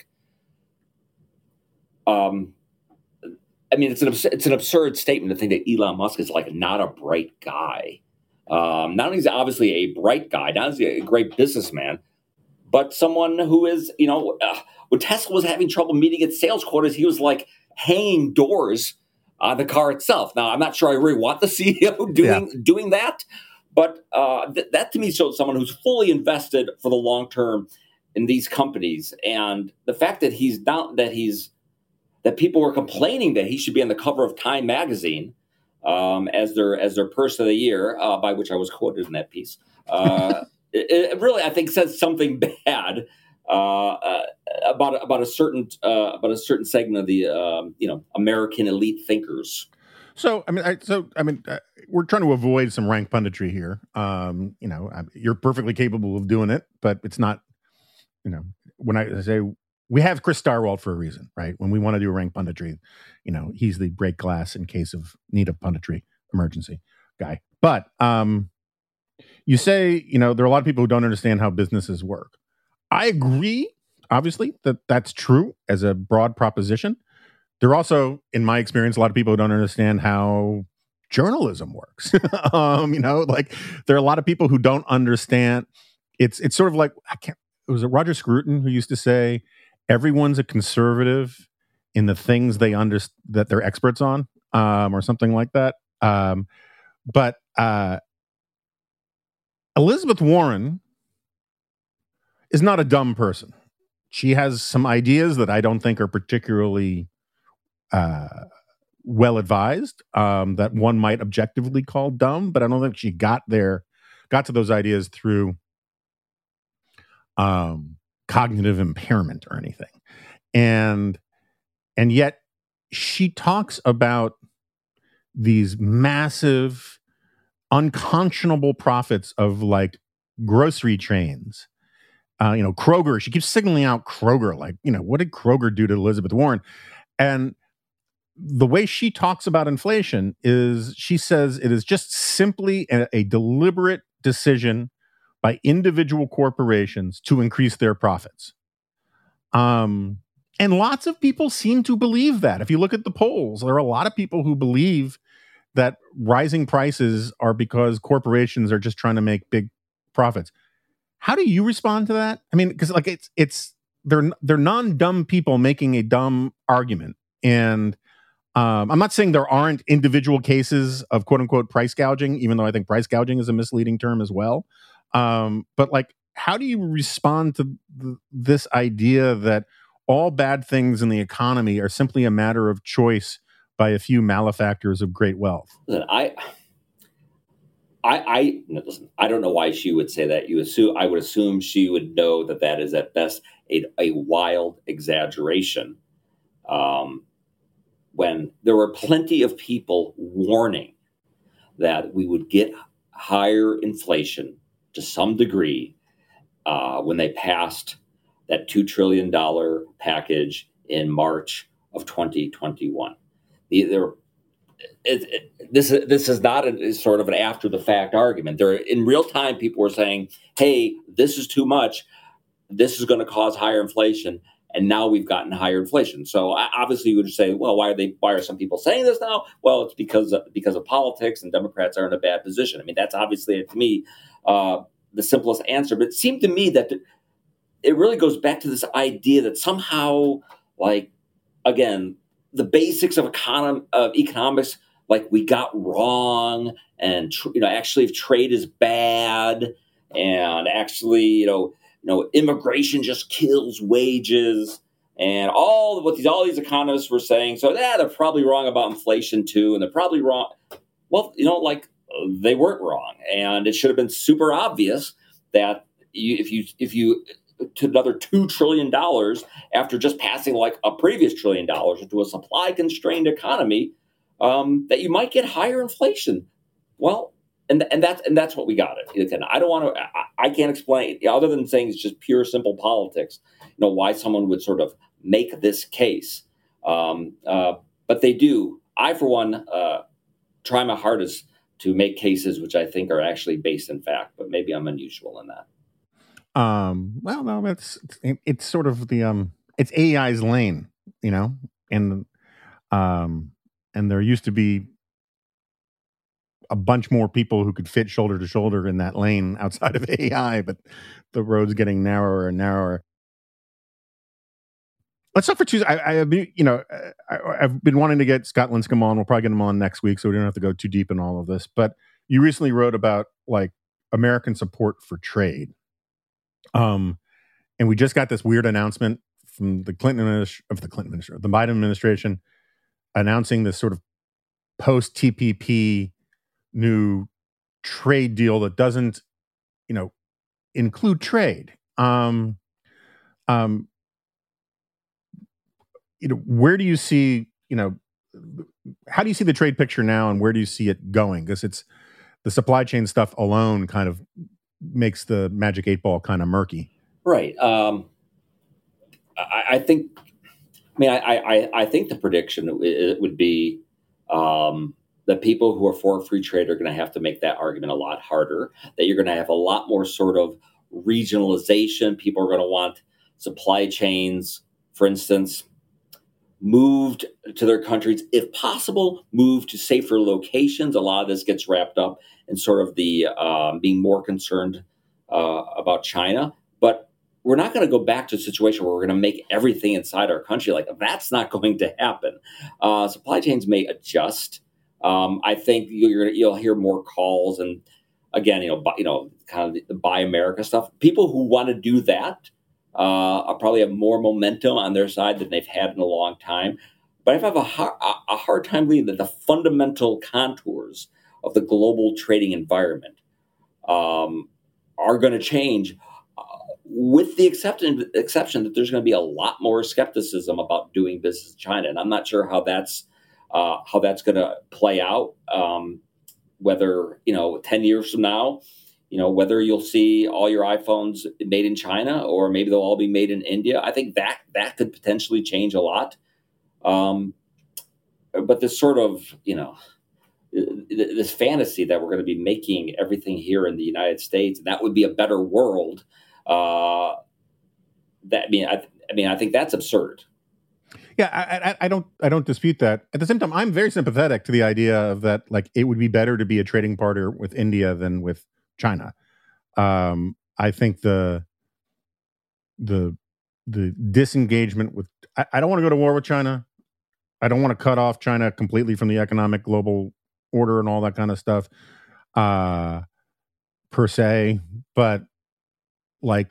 Um, I mean, it's an it's an absurd statement to think that Elon Musk is like not a bright guy. Um, not only is he obviously a bright guy, not only is he a great businessman, but someone who is, you know, uh, when Tesla was having trouble meeting its sales quotas, he was like hanging doors on the car itself. Now, I'm not sure I really want the C E O doing yeah. doing that. But uh, th- that to me shows someone who's fully invested for the long term in these companies, and the fact that he's not that he's that people were complaining that he should be on the cover of Time magazine um, as their as their person of the year, uh, by which I was quoted in that piece. Uh, it, it really, I think, says something bad uh, uh, about about a certain uh, about a certain segment of the uh, you know American elite thinkers. So I mean, I, so I mean, uh, we're trying to avoid some rank punditry here. Um, you know, I, you're perfectly capable of doing it, but it's not. You know, when I say we have Chris Starwalt for a reason, right? When we want to do rank punditry, you know, he's the break glass in case of need of punditry emergency guy. But um, you say, you know, there are a lot of people who don't understand how businesses work. I agree, obviously, that that's true as a broad proposition. There are also, in my experience, a lot of people who don't understand how journalism works. um, you know, like there are a lot of people who don't understand. It's it's sort of like, I can't, was it Roger Scruton who used to say, everyone's a conservative in the things they under, that they're experts on, um, or something like that. Um, but uh, Elizabeth Warren is not a dumb person. She has some ideas that I don't think are particularly uh, well advised, um, that one might objectively call dumb, but I don't think she got there, got to those ideas through um, cognitive impairment or anything. And, and yet she talks about these massive unconscionable profits of like grocery chains. Uh, you know, Kroger, she keeps signaling out Kroger. Like, you know, what did Kroger do to Elizabeth Warren? And the way she talks about inflation is she says it is just simply a, a deliberate decision by individual corporations to increase their profits. Um, and lots of people seem to believe that. If you look at the polls, there are a lot of people who believe that rising prices are because corporations are just trying to make big profits. How do you respond to that? I mean, because like it's it's they're they're non-dumb people making a dumb argument, and um, I'm not saying there aren't individual cases of quote unquote price gouging, even though I think price gouging is a misleading term as well. Um, but like, how do you respond to th- this idea that all bad things in the economy are simply a matter of choice by a few malefactors of great wealth? Listen, I. I, I listen, I don't know why she would say that. You assume I would assume she would know that that is at best a, a wild exaggeration. Um, when there were plenty of people warning that we would get higher inflation to some degree uh, when they passed that two trillion dollars package in March of twenty twenty-one. The, there It, it, this this is not a, sort of an after the fact argument. There, in real time, people were saying, "Hey, this is too much. This is going to cause higher inflation," and now we've gotten higher inflation. So obviously, you would say, "Well, why are they? Why are some people saying this now?" Well, it's because of, because of politics, and Democrats are in a bad position. I mean, that's obviously to me uh, the simplest answer. But it seemed to me that it really goes back to this idea that somehow, like again, the basics of econom- of economics, like we got wrong, and tr- you know, actually, if trade is bad, and actually, you know, you know, immigration just kills wages, and all what these all these economists were saying. So, yeah, they're probably wrong about inflation too, and they're probably wrong. Well, you know, like they weren't wrong, and it should have been super obvious that you, if you if you to another two trillion dollars after just passing like a previous trillion dollars into a supply-constrained economy, um, that you might get higher inflation. Well, and and that's and that's what we got. It. And I don't want to. I, I can't explain other than saying it's just pure simple politics. You know why someone would sort of make this case, um, uh, but they do. I, for one, uh, try my hardest to make cases which I think are actually based in fact. But maybe I'm unusual in that. Um, well, no, it's, it's it's sort of the um, it's A E I's lane, you know, and um, and there used to be a bunch more people who could fit shoulder to shoulder in that lane outside of A I, but the road's getting narrower and narrower. Let's talk for Tuesday. I, I have been, you know, I, I've been wanting to get Scott Linscomb on. We'll probably get him on next week, so we don't have to go too deep in all of this. But you recently wrote about like American support for trade. Um, and we just got this weird announcement from the Clinton administration, of the Clinton administration, the Biden administration, announcing this sort of post T P P new trade deal that doesn't, you know, include trade. Um, um, you know, where do you see, you know, how do you see the trade picture now, and where do you see it going? Because it's the supply chain stuff alone kind of makes the magic eight ball kind of murky. Right. Um, I, I think, I mean, I, I, I think the prediction it would be um, that people who are for free trade are going to have to make that argument a lot harder, that you're going to have a lot more sort of regionalization. People are going to want supply chains, for instance, moved to their countries, if possible, moved to safer locations. A lot of this gets wrapped up in sort of the um, being more concerned uh, about China. But we're not going to go back to a situation where we're going to make everything inside our country. Like, that's not going to happen. Uh, supply chains may adjust. Um, I think you're, you'll hear more calls. And again, you know, buy, you know, kind of the, the Buy America stuff. People who want to do that uh, probably have more momentum on their side than they've had in a long time. But I have a hard, a hard time believing that the fundamental contours of the global trading environment um, are going to change, uh, with the exception, exception that there's going to be a lot more skepticism about doing business in China. And I'm not sure how that's uh, how that's going to play out. Um, whether, you know, ten years from now, you know, whether you'll see all your iPhones made in China or maybe they'll all be made in India. I think that that could potentially change a lot. Um, but this sort of, you know, this fantasy that we're going to be making everything here in the United States, and that would be a better world. Uh, that I mean, I, I mean, I think that's absurd. Yeah, I, I, I don't, I don't dispute that. At the same time, I'm very sympathetic to the idea of that, like, it would be better to be a trading partner with India than with China. Um, I think the the the disengagement with I, I don't want to go to war with China. I don't want to cut off China completely from the economic global order and all that kind of stuff, uh, per se. But like,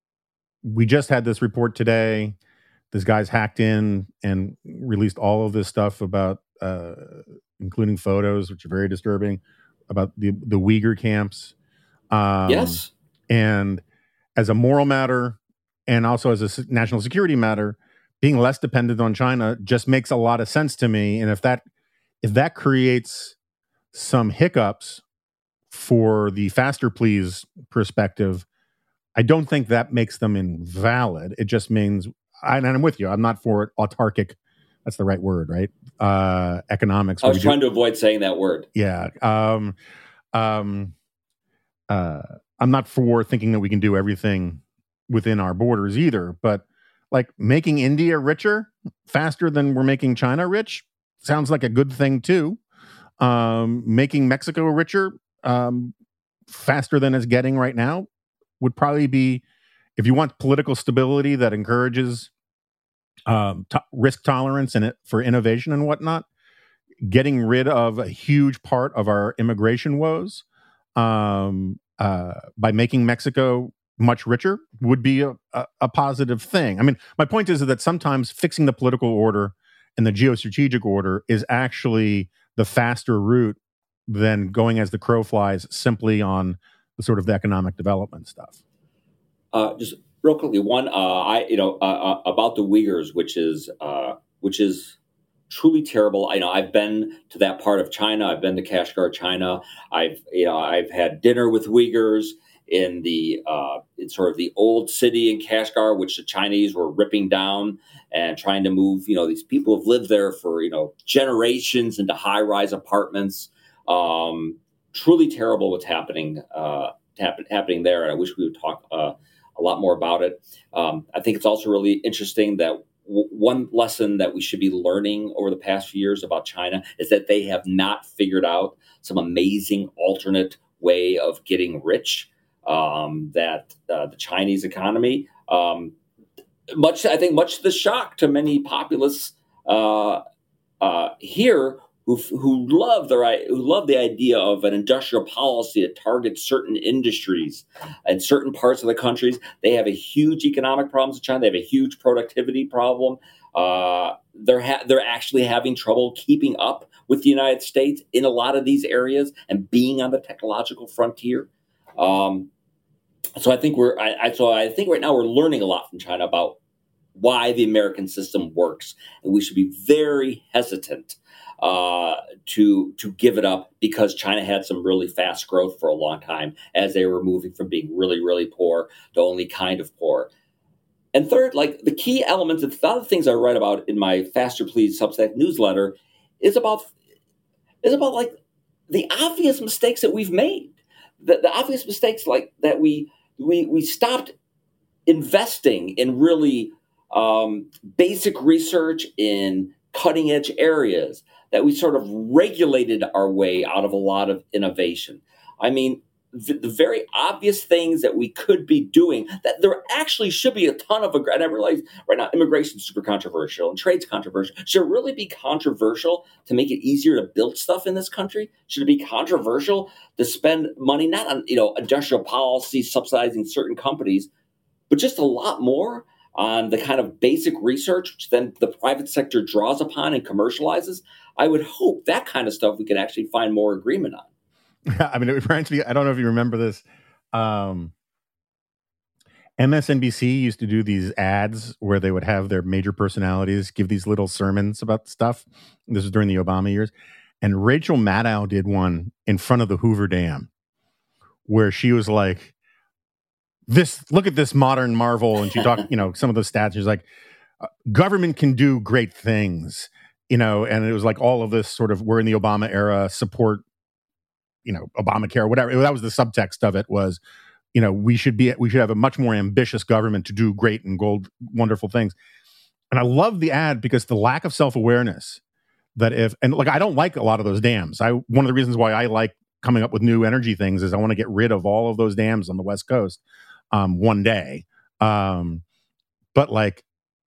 we just had this report today. This guy's hacked in and released all of this stuff about, uh, including photos, which are very disturbing, about the the Uyghur camps. Um, yes. And as a moral matter and also as a national security matter, being less dependent on China just makes a lot of sense to me. And if that if that creates some hiccups for the faster please perspective, I don't think that makes them invalid. It just means, and I'm with you, I'm not for autarkic, that's the right word, right? Uh, economics. I was trying do, to avoid saying that word. Yeah. Um, um, uh, I'm not for thinking that we can do everything within our borders either, but like making India richer faster than we're making China rich sounds like a good thing too. Um, making Mexico richer um, faster than it's getting right now would probably be, if you want political stability that encourages um, to- risk tolerance and it for innovation and whatnot, getting rid of a huge part of our immigration woes um, uh, by making Mexico much richer would be a, a, a positive thing. I mean, my point is that sometimes fixing the political order and the geostrategic order is actually the faster route than going as the crow flies simply on the sort of the economic development stuff. Uh, just real quickly, one, uh, I you know uh, uh, about the Uyghurs, which is uh, which is truly terrible. I know I've been to that part of China. I've been to Kashgar, China. I've you know I've had dinner with Uyghurs in the uh, in sort of the old city in Kashgar, which the Chinese were ripping down and trying to move. You know, these people have lived there for you know generations into high-rise apartments. Um, truly terrible what's happening uh, happen, happening there, and I wish we would talk uh, a lot more about it. Um, I think it's also really interesting that w- one lesson that we should be learning over the past few years about China is that they have not figured out some amazing alternate way of getting rich. Um, that uh, the Chinese economy, um, much I think, much to the shock to many populists uh, uh, here, who who love their who love the idea of an industrial policy that targets certain industries and certain parts of the countries. They have a huge economic problems in China. They have a huge productivity problem. Uh, they're ha- they're actually having trouble keeping up with the United States in a lot of these areas and being on the technological frontier. Um, so I think we're, I, I, so I think right now we're learning a lot from China about why the American system works, and we should be very hesitant uh, to to give it up because China had some really fast growth for a long time as they were moving from being really, really poor to only kind of poor. And third, like the key elements of a lot of the things I write about in my Faster Please Substack newsletter is about is about like the obvious mistakes that we've made. The, the obvious mistakes like that we we we stopped investing in really um, basic research in cutting edge areas, that we sort of regulated our way out of a lot of innovation. I mean, the, the very obvious things that we could be doing, that there actually should be a ton of, and I realize right now immigration is super controversial and trade's controversial. Should it really be controversial to make it easier to build stuff in this country? Should it be controversial to spend money, not on, you know, industrial policy subsidizing certain companies, but just a lot more on the kind of basic research which then the private sector draws upon and commercializes? I would hope that kind of stuff we can actually find more agreement on. I mean, it reminds me, I don't know if you remember this. Um, M S N B C used to do these ads where they would have their major personalities give these little sermons about stuff. This was during the Obama years. And Rachel Maddow did one in front of the Hoover Dam where she was like, this, look at this modern marvel. And she talked, you know, some of the stats. She's like, government can do great things, you know, and it was like all of this sort of, we're in the Obama era, support, you know, Obamacare, whatever. That was the subtext of it was, you know, we should be, we should have a much more ambitious government to do great and gold, wonderful things. And I love the ad because the lack of self-awareness that if, and like, I don't like a lot of those dams. I, one of the reasons why I like coming up with new energy things is I want to get rid of all of those dams on the West Coast um, one day. Um, but like,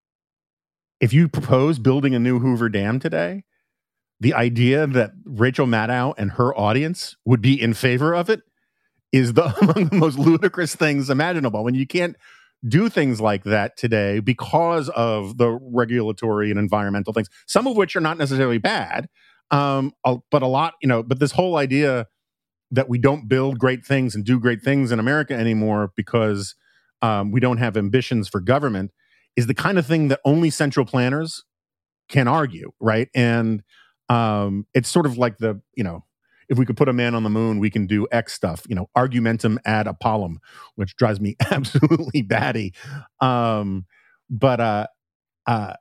if you propose building a new Hoover Dam today, the idea that Rachel Maddow and her audience would be in favor of it is the among the most ludicrous things imaginable. When you can't do things like that today because of the regulatory and environmental things, some of which are not necessarily bad, um, but a lot, you know, but this whole idea that we don't build great things and do great things in America anymore because um, we don't have ambitions for government is the kind of thing that only central planners can argue, right? And um, it's sort of like the, you know, if we could put a man on the moon, we can do X stuff, you know, argumentum ad Apollum, which drives me absolutely batty. Um, but, uh, uh,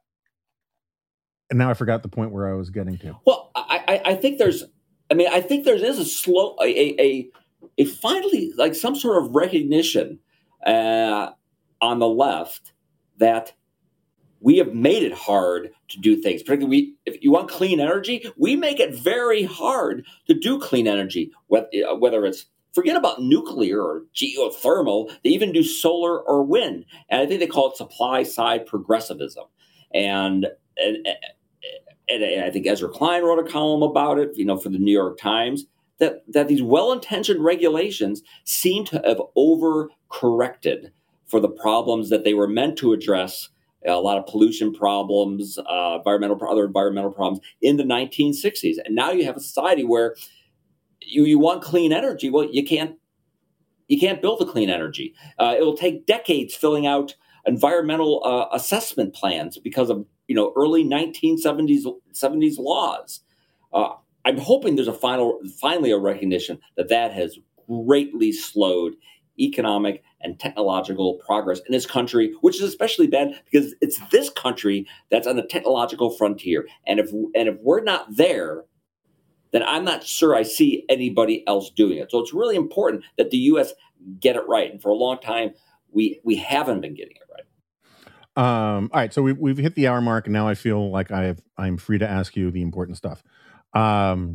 and now I forgot the point where I was getting to. Well, I, I, I think there's, I mean, I think there is a slow, a, a, a finally, like some sort of recognition uh, on the left that we have made it hard to do things. Particularly, we, if you want clean energy, we make it very hard to do clean energy, whether it's, forget about nuclear or geothermal, they even do solar or wind. And I think they call it supply side progressivism. And, and, and I think Ezra Klein wrote a column about it, you know, for the New York Times, that, that these well-intentioned regulations seem to have overcorrected for the problems that they were meant to address. A lot of pollution problems, uh, environmental, other environmental problems in the nineteen sixties. And now you have a society where you, you want clean energy. Well, you can't, you can't build the clean energy. Uh, it will take decades filling out environmental uh, assessment plans because of, you know, early nineteen seventies laws. Uh, I'm hoping there's a final, finally a recognition that that has greatly slowed economic and technological progress in this country, which is especially bad because it's this country that's on the technological frontier. And if and if we're not there, then I'm not sure I see anybody else doing it. So it's really important that the U S get it right. And for a long time, we we haven't been getting it right. Um, all right, so we've we've hit the hour mark, and now I feel like I've I'm free to ask you the important stuff. Um,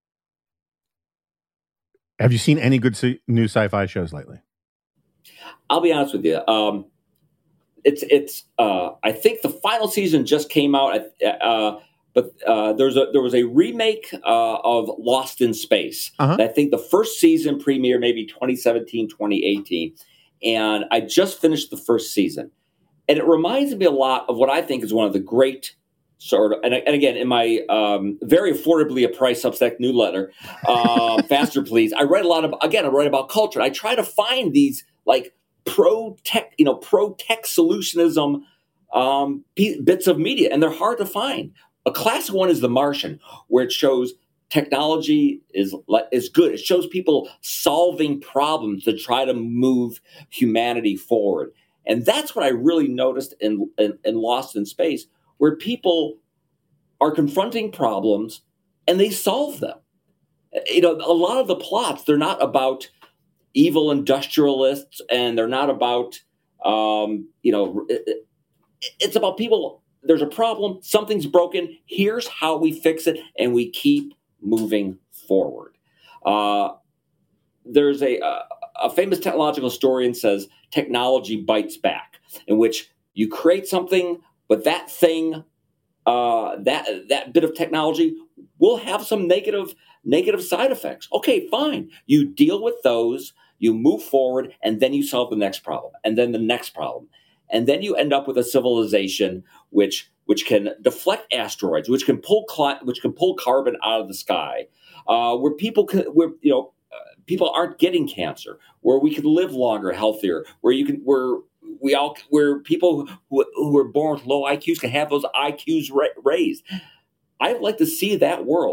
have you seen any good c- new sci-fi shows lately? I'll be honest with you. Um, it's it's. Uh, I think the final season just came out, uh, but uh, there's a there was a remake uh, of Lost in Space. Uh-huh. I think the first season premiered maybe twenty seventeen, twenty eighteen, and I just finished the first season, and it reminds me a lot of what I think is one of the great sort of. And, and again, in my um, very affordably priced Substack newsletter, uh, Faster Please, I write a lot of. Again, I write about culture. I try to find these like pro-tech, you know, pro-tech solutionism um, p- bits of media, and they're hard to find. A classic one is The Martian, where it shows technology is is good. It shows people solving problems to try to move humanity forward. And that's what I really noticed in, in, in Lost in Space, where people are confronting problems and they solve them. You know, a lot of the plots, they're not about evil industrialists, and they're not about, um, you know, it, it's about people. There's a problem. Something's broken. Here's how we fix it. And we keep moving forward. Uh, there's a, a, a famous technological historian says technology bites back, in which you create something, but that thing, uh, that, that bit of technology will have some negative, negative side effects. Okay, fine. You deal with those. You move forward, and then you solve the next problem, and then the next problem. And then you end up with a civilization which which can deflect asteroids, which can pull cli- which can pull carbon out of the sky, uh, where people can, where you know uh, people aren't getting cancer, where we can live longer, healthier, where you can where we all where people who, who are born with low I Qs can have those I Qs ra- raised. I'd like to see that world.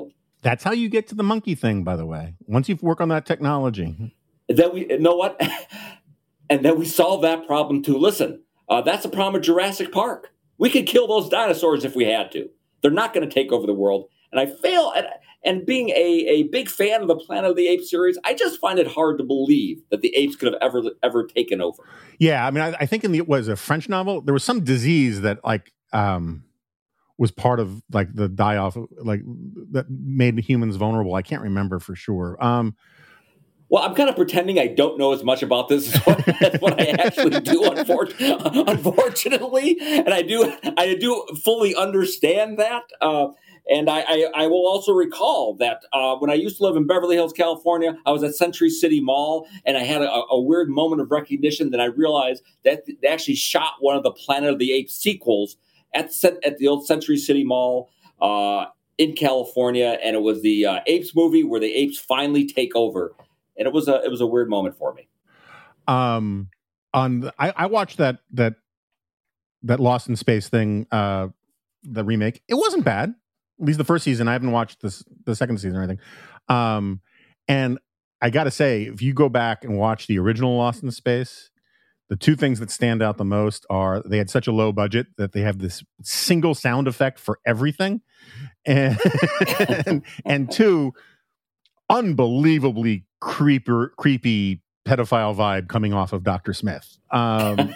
That's how you get to the monkey thing, by the way. Once you work on that technology. Then we you know what? And then we solve that problem too. Listen, uh, that's the problem of Jurassic Park. We could kill those dinosaurs if we had to. They're not going to take over the world. And I fail at, and being a, a big fan of the Planet of the Apes series, I just find it hard to believe that the apes could have ever ever taken over. Yeah, I mean, I, I think in the was a French novel, there was some disease that like um, was part of like the die off, like that made humans vulnerable. I can't remember for sure. Um, Well, I'm kind of pretending I don't know as much about this as what, as what I actually do, unfortunately, unfortunately, and I do I do fully understand that. Uh, and I, I, I will also recall that uh, when I used to live in Beverly Hills, California, I was at Century City Mall, and I had a, a weird moment of recognition that I realized that they actually shot one of the Planet of the Apes sequels at at the old Century City Mall uh, in California, and it was the uh, Apes movie where the apes finally take over. And it was a it was a weird moment for me. Um, on the, I, I watched that that that Lost in Space thing, uh, the remake. It wasn't bad. At least the first season. I haven't watched this the second season or anything. Um, and I got to say, if you go back and watch the original Lost in Space, the two things that stand out the most are they had such a low budget that they have this single sound effect for everything, and and, and two, unbelievably creeper, creepy pedophile vibe coming off of Doctor Smith. Um,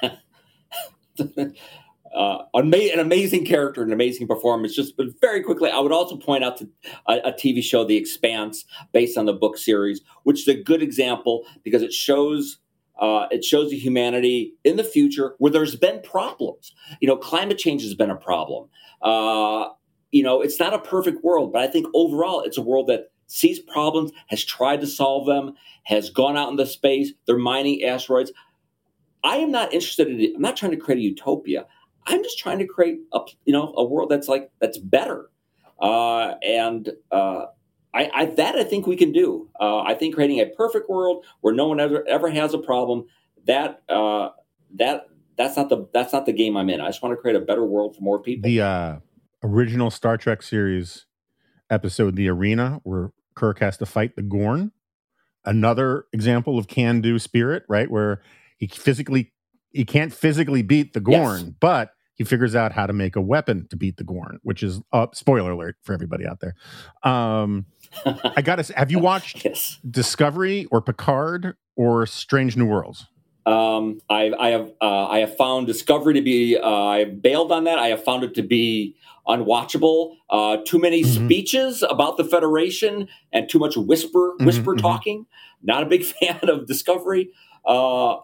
uh, ama- an amazing character, an amazing performance. Just but very quickly, I would also point out to a, a T V show, The Expanse, based on the book series, which is a good example because it shows uh, it shows the humanity in the future where there's been problems. You know, climate change has been a problem. Uh, you know, it's not a perfect world, but I think overall it's a world that sees problems, has tried to solve them, has gone out into space. They're mining asteroids. I am not interested in it. I'm not trying to create a utopia. I'm just trying to create a you know a world that's like that's better. Uh, and uh, I, I that I think we can do. Uh, I think creating a perfect world where no one ever ever has a problem. That uh, that that's not the that's not the game I'm in. I just want to create a better world for more people. The uh, original Star Trek series episode, The Arena, where Kirk has to fight the Gorn. Another example of can-do spirit, right? Where he physically, he can't physically beat the Gorn, yes. but he figures out how to make a weapon to beat the Gorn, which is, uh, spoiler alert for everybody out there. Um, I gotta say, have you watched yes. Discovery or Picard or Strange New Worlds? Um, I, I have uh, I have found Discovery to be uh, I have bailed on that. I have found it to be unwatchable. Uh, too many mm-hmm. speeches about the Federation and too much whisper whisper mm-hmm, talking. Mm-hmm. Not a big fan of Discovery. Uh,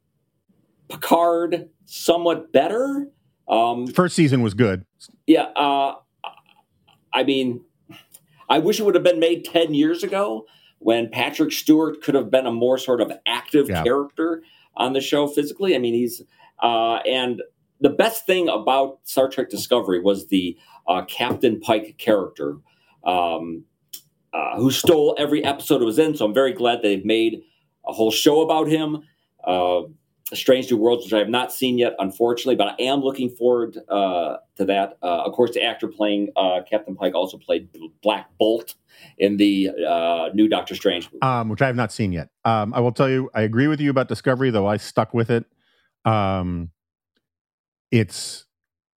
Picard, somewhat better. Um, First season was good. Yeah, uh, I mean, I wish it would have been made ten years ago when Patrick Stewart could have been a more sort of active yeah. character on the show physically. I mean, he's uh, and the best thing about Star Trek Discovery was the uh, Captain Pike character um, uh, who stole every episode it was in. So I'm very glad they've made a whole show about him. Uh, Strange New Worlds, which I have not seen yet, unfortunately, but I am looking forward uh, to that. Uh, of course, the actor playing uh, Captain Pike also played Black Bolt in the uh, new Doctor Strange movie. Um, which I have not seen yet. Um, I will tell you, I agree with you about Discovery, though I stuck with it. Um, it's,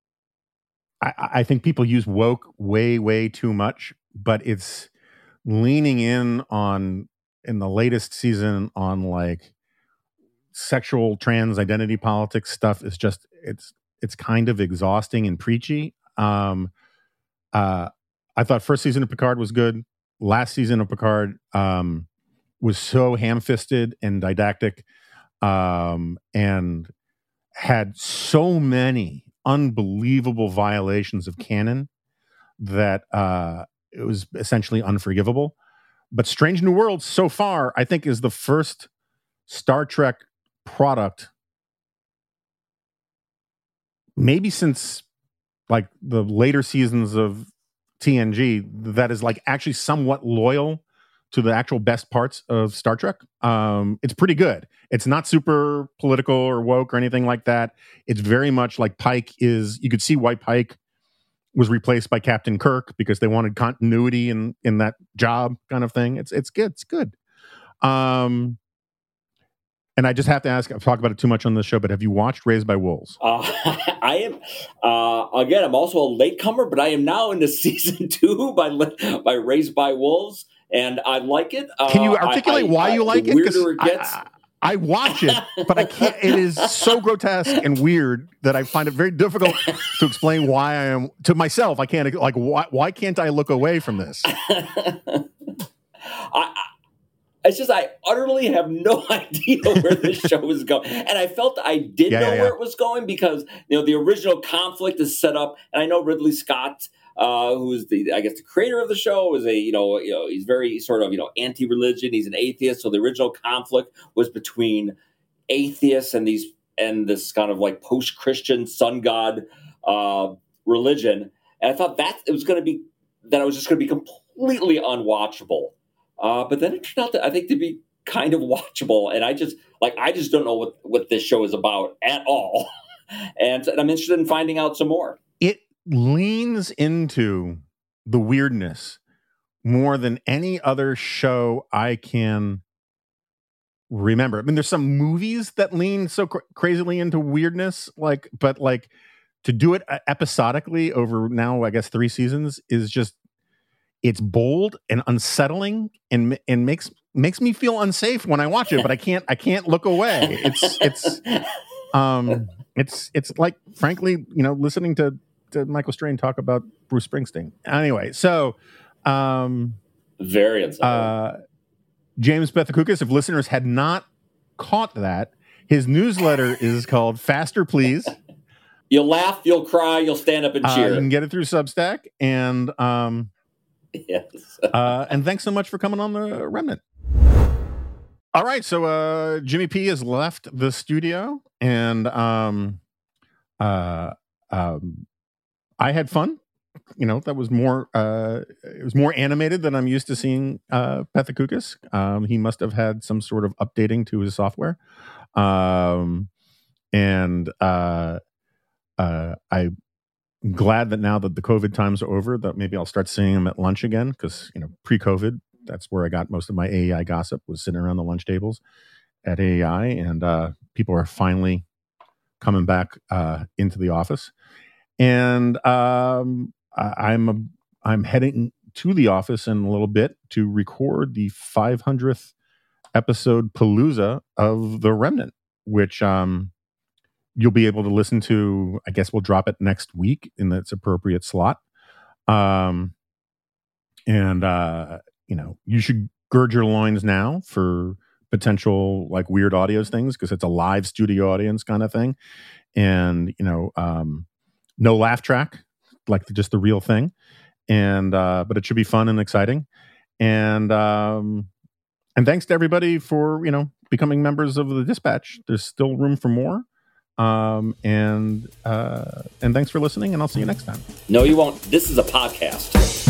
I, I think people use woke way, way too much, but it's leaning in on, in the latest season, on like, sexual trans identity politics stuff is just it's it's kind of exhausting and preachy. Um, uh, I thought first season of Picard was good. Last season of Picard um, was so ham-fisted and didactic, um, and had so many unbelievable violations of canon that uh, it was essentially unforgivable. But Strange New Worlds, so far, I think is the first Star Trek product maybe since like the later seasons of T N G that is like actually somewhat loyal to the actual best parts of Star Trek. Um, it's pretty good. It's not super political or woke or anything like that. It's very much like Pike is, you could see why Pike was replaced by Captain Kirk because they wanted continuity in in that job kind of thing. It's it's good. It's good. Um, and I just have to ask. I've talked about it too much on this show, but have you watched Raised by Wolves? Uh, I am. Uh, again, I'm also a latecomer, but I am now into season two by by Raised by Wolves, and I like it. Uh, Can you articulate I, I, why I, you like the it? Weirder it gets. I, I, I watch it, but I can't. It is so grotesque and weird that I find it very difficult to explain why I am to myself. I can't like why. Why can't I look away from this? I, I, it's just I utterly have no idea where this show is going, and I felt I did yeah, know yeah, yeah. where it was going because you know the original conflict is set up, and I know Ridley Scott. Uh, who's the, I guess, the creator of the show is a, you know, you know, he's very sort of, you know, anti-religion. He's an atheist. So the original conflict was between atheists and these, and this kind of like post-Christian sun god uh, religion. And I thought that it was going to be, that it was just going to be completely unwatchable. Uh, but then it turned out that I think to be kind of watchable. And I just, like, I just don't know what, what this show is about at all. and, and I'm interested in finding out some more. It leans into the weirdness more than any other show I can remember. I mean, there's some movies that lean so cr- crazily into weirdness, like, but like to do it episodically over now, I guess three seasons is just, it's bold and unsettling and and makes makes me feel unsafe when I watch it. But I can't I can't look away. It's it's um it's it's like frankly, you know, listening to. to Michael Strain talk about Bruce Springsteen. Anyway, so um, very uh, James Pethokoukis, if listeners had not caught that, his newsletter is called Faster Please. You'll laugh, you'll cry, you'll stand up and cheer. Uh, you can get it through Substack. And um, yes. uh, and thanks so much for coming on the Remnant. All right, so uh, Jimmy P has left the studio, and um, uh, um, I had fun. You know, that was more, uh, it was more animated than I'm used to seeing uh, Pethokoukis. Um, he must have had some sort of updating to his software. Um, and uh, uh, I'm glad that now that the COVID times are over, that maybe I'll start seeing him at lunch again. Because, you know, pre-COVID, that's where I got most of my A E I gossip, was sitting around the lunch tables at A E I. And uh, people are finally coming back uh, into the office. And um, I, I'm a, I'm heading to the office in a little bit to record the five hundredth episode Palooza of The Remnant, which um, you'll be able to listen to. I guess we'll drop it next week in its appropriate slot. Um, and uh, you know, you should gird your loins now for potential like weird audio things because it's a live studio audience kind of thing, and you know. Um, No laugh track, like the, just the real thing, and uh, but it should be fun and exciting, and um, and thanks to everybody for you know becoming members of the Dispatch. There's still room for more, um, and uh, and thanks for listening, and I'll see you next time. No, you won't. This is a podcast.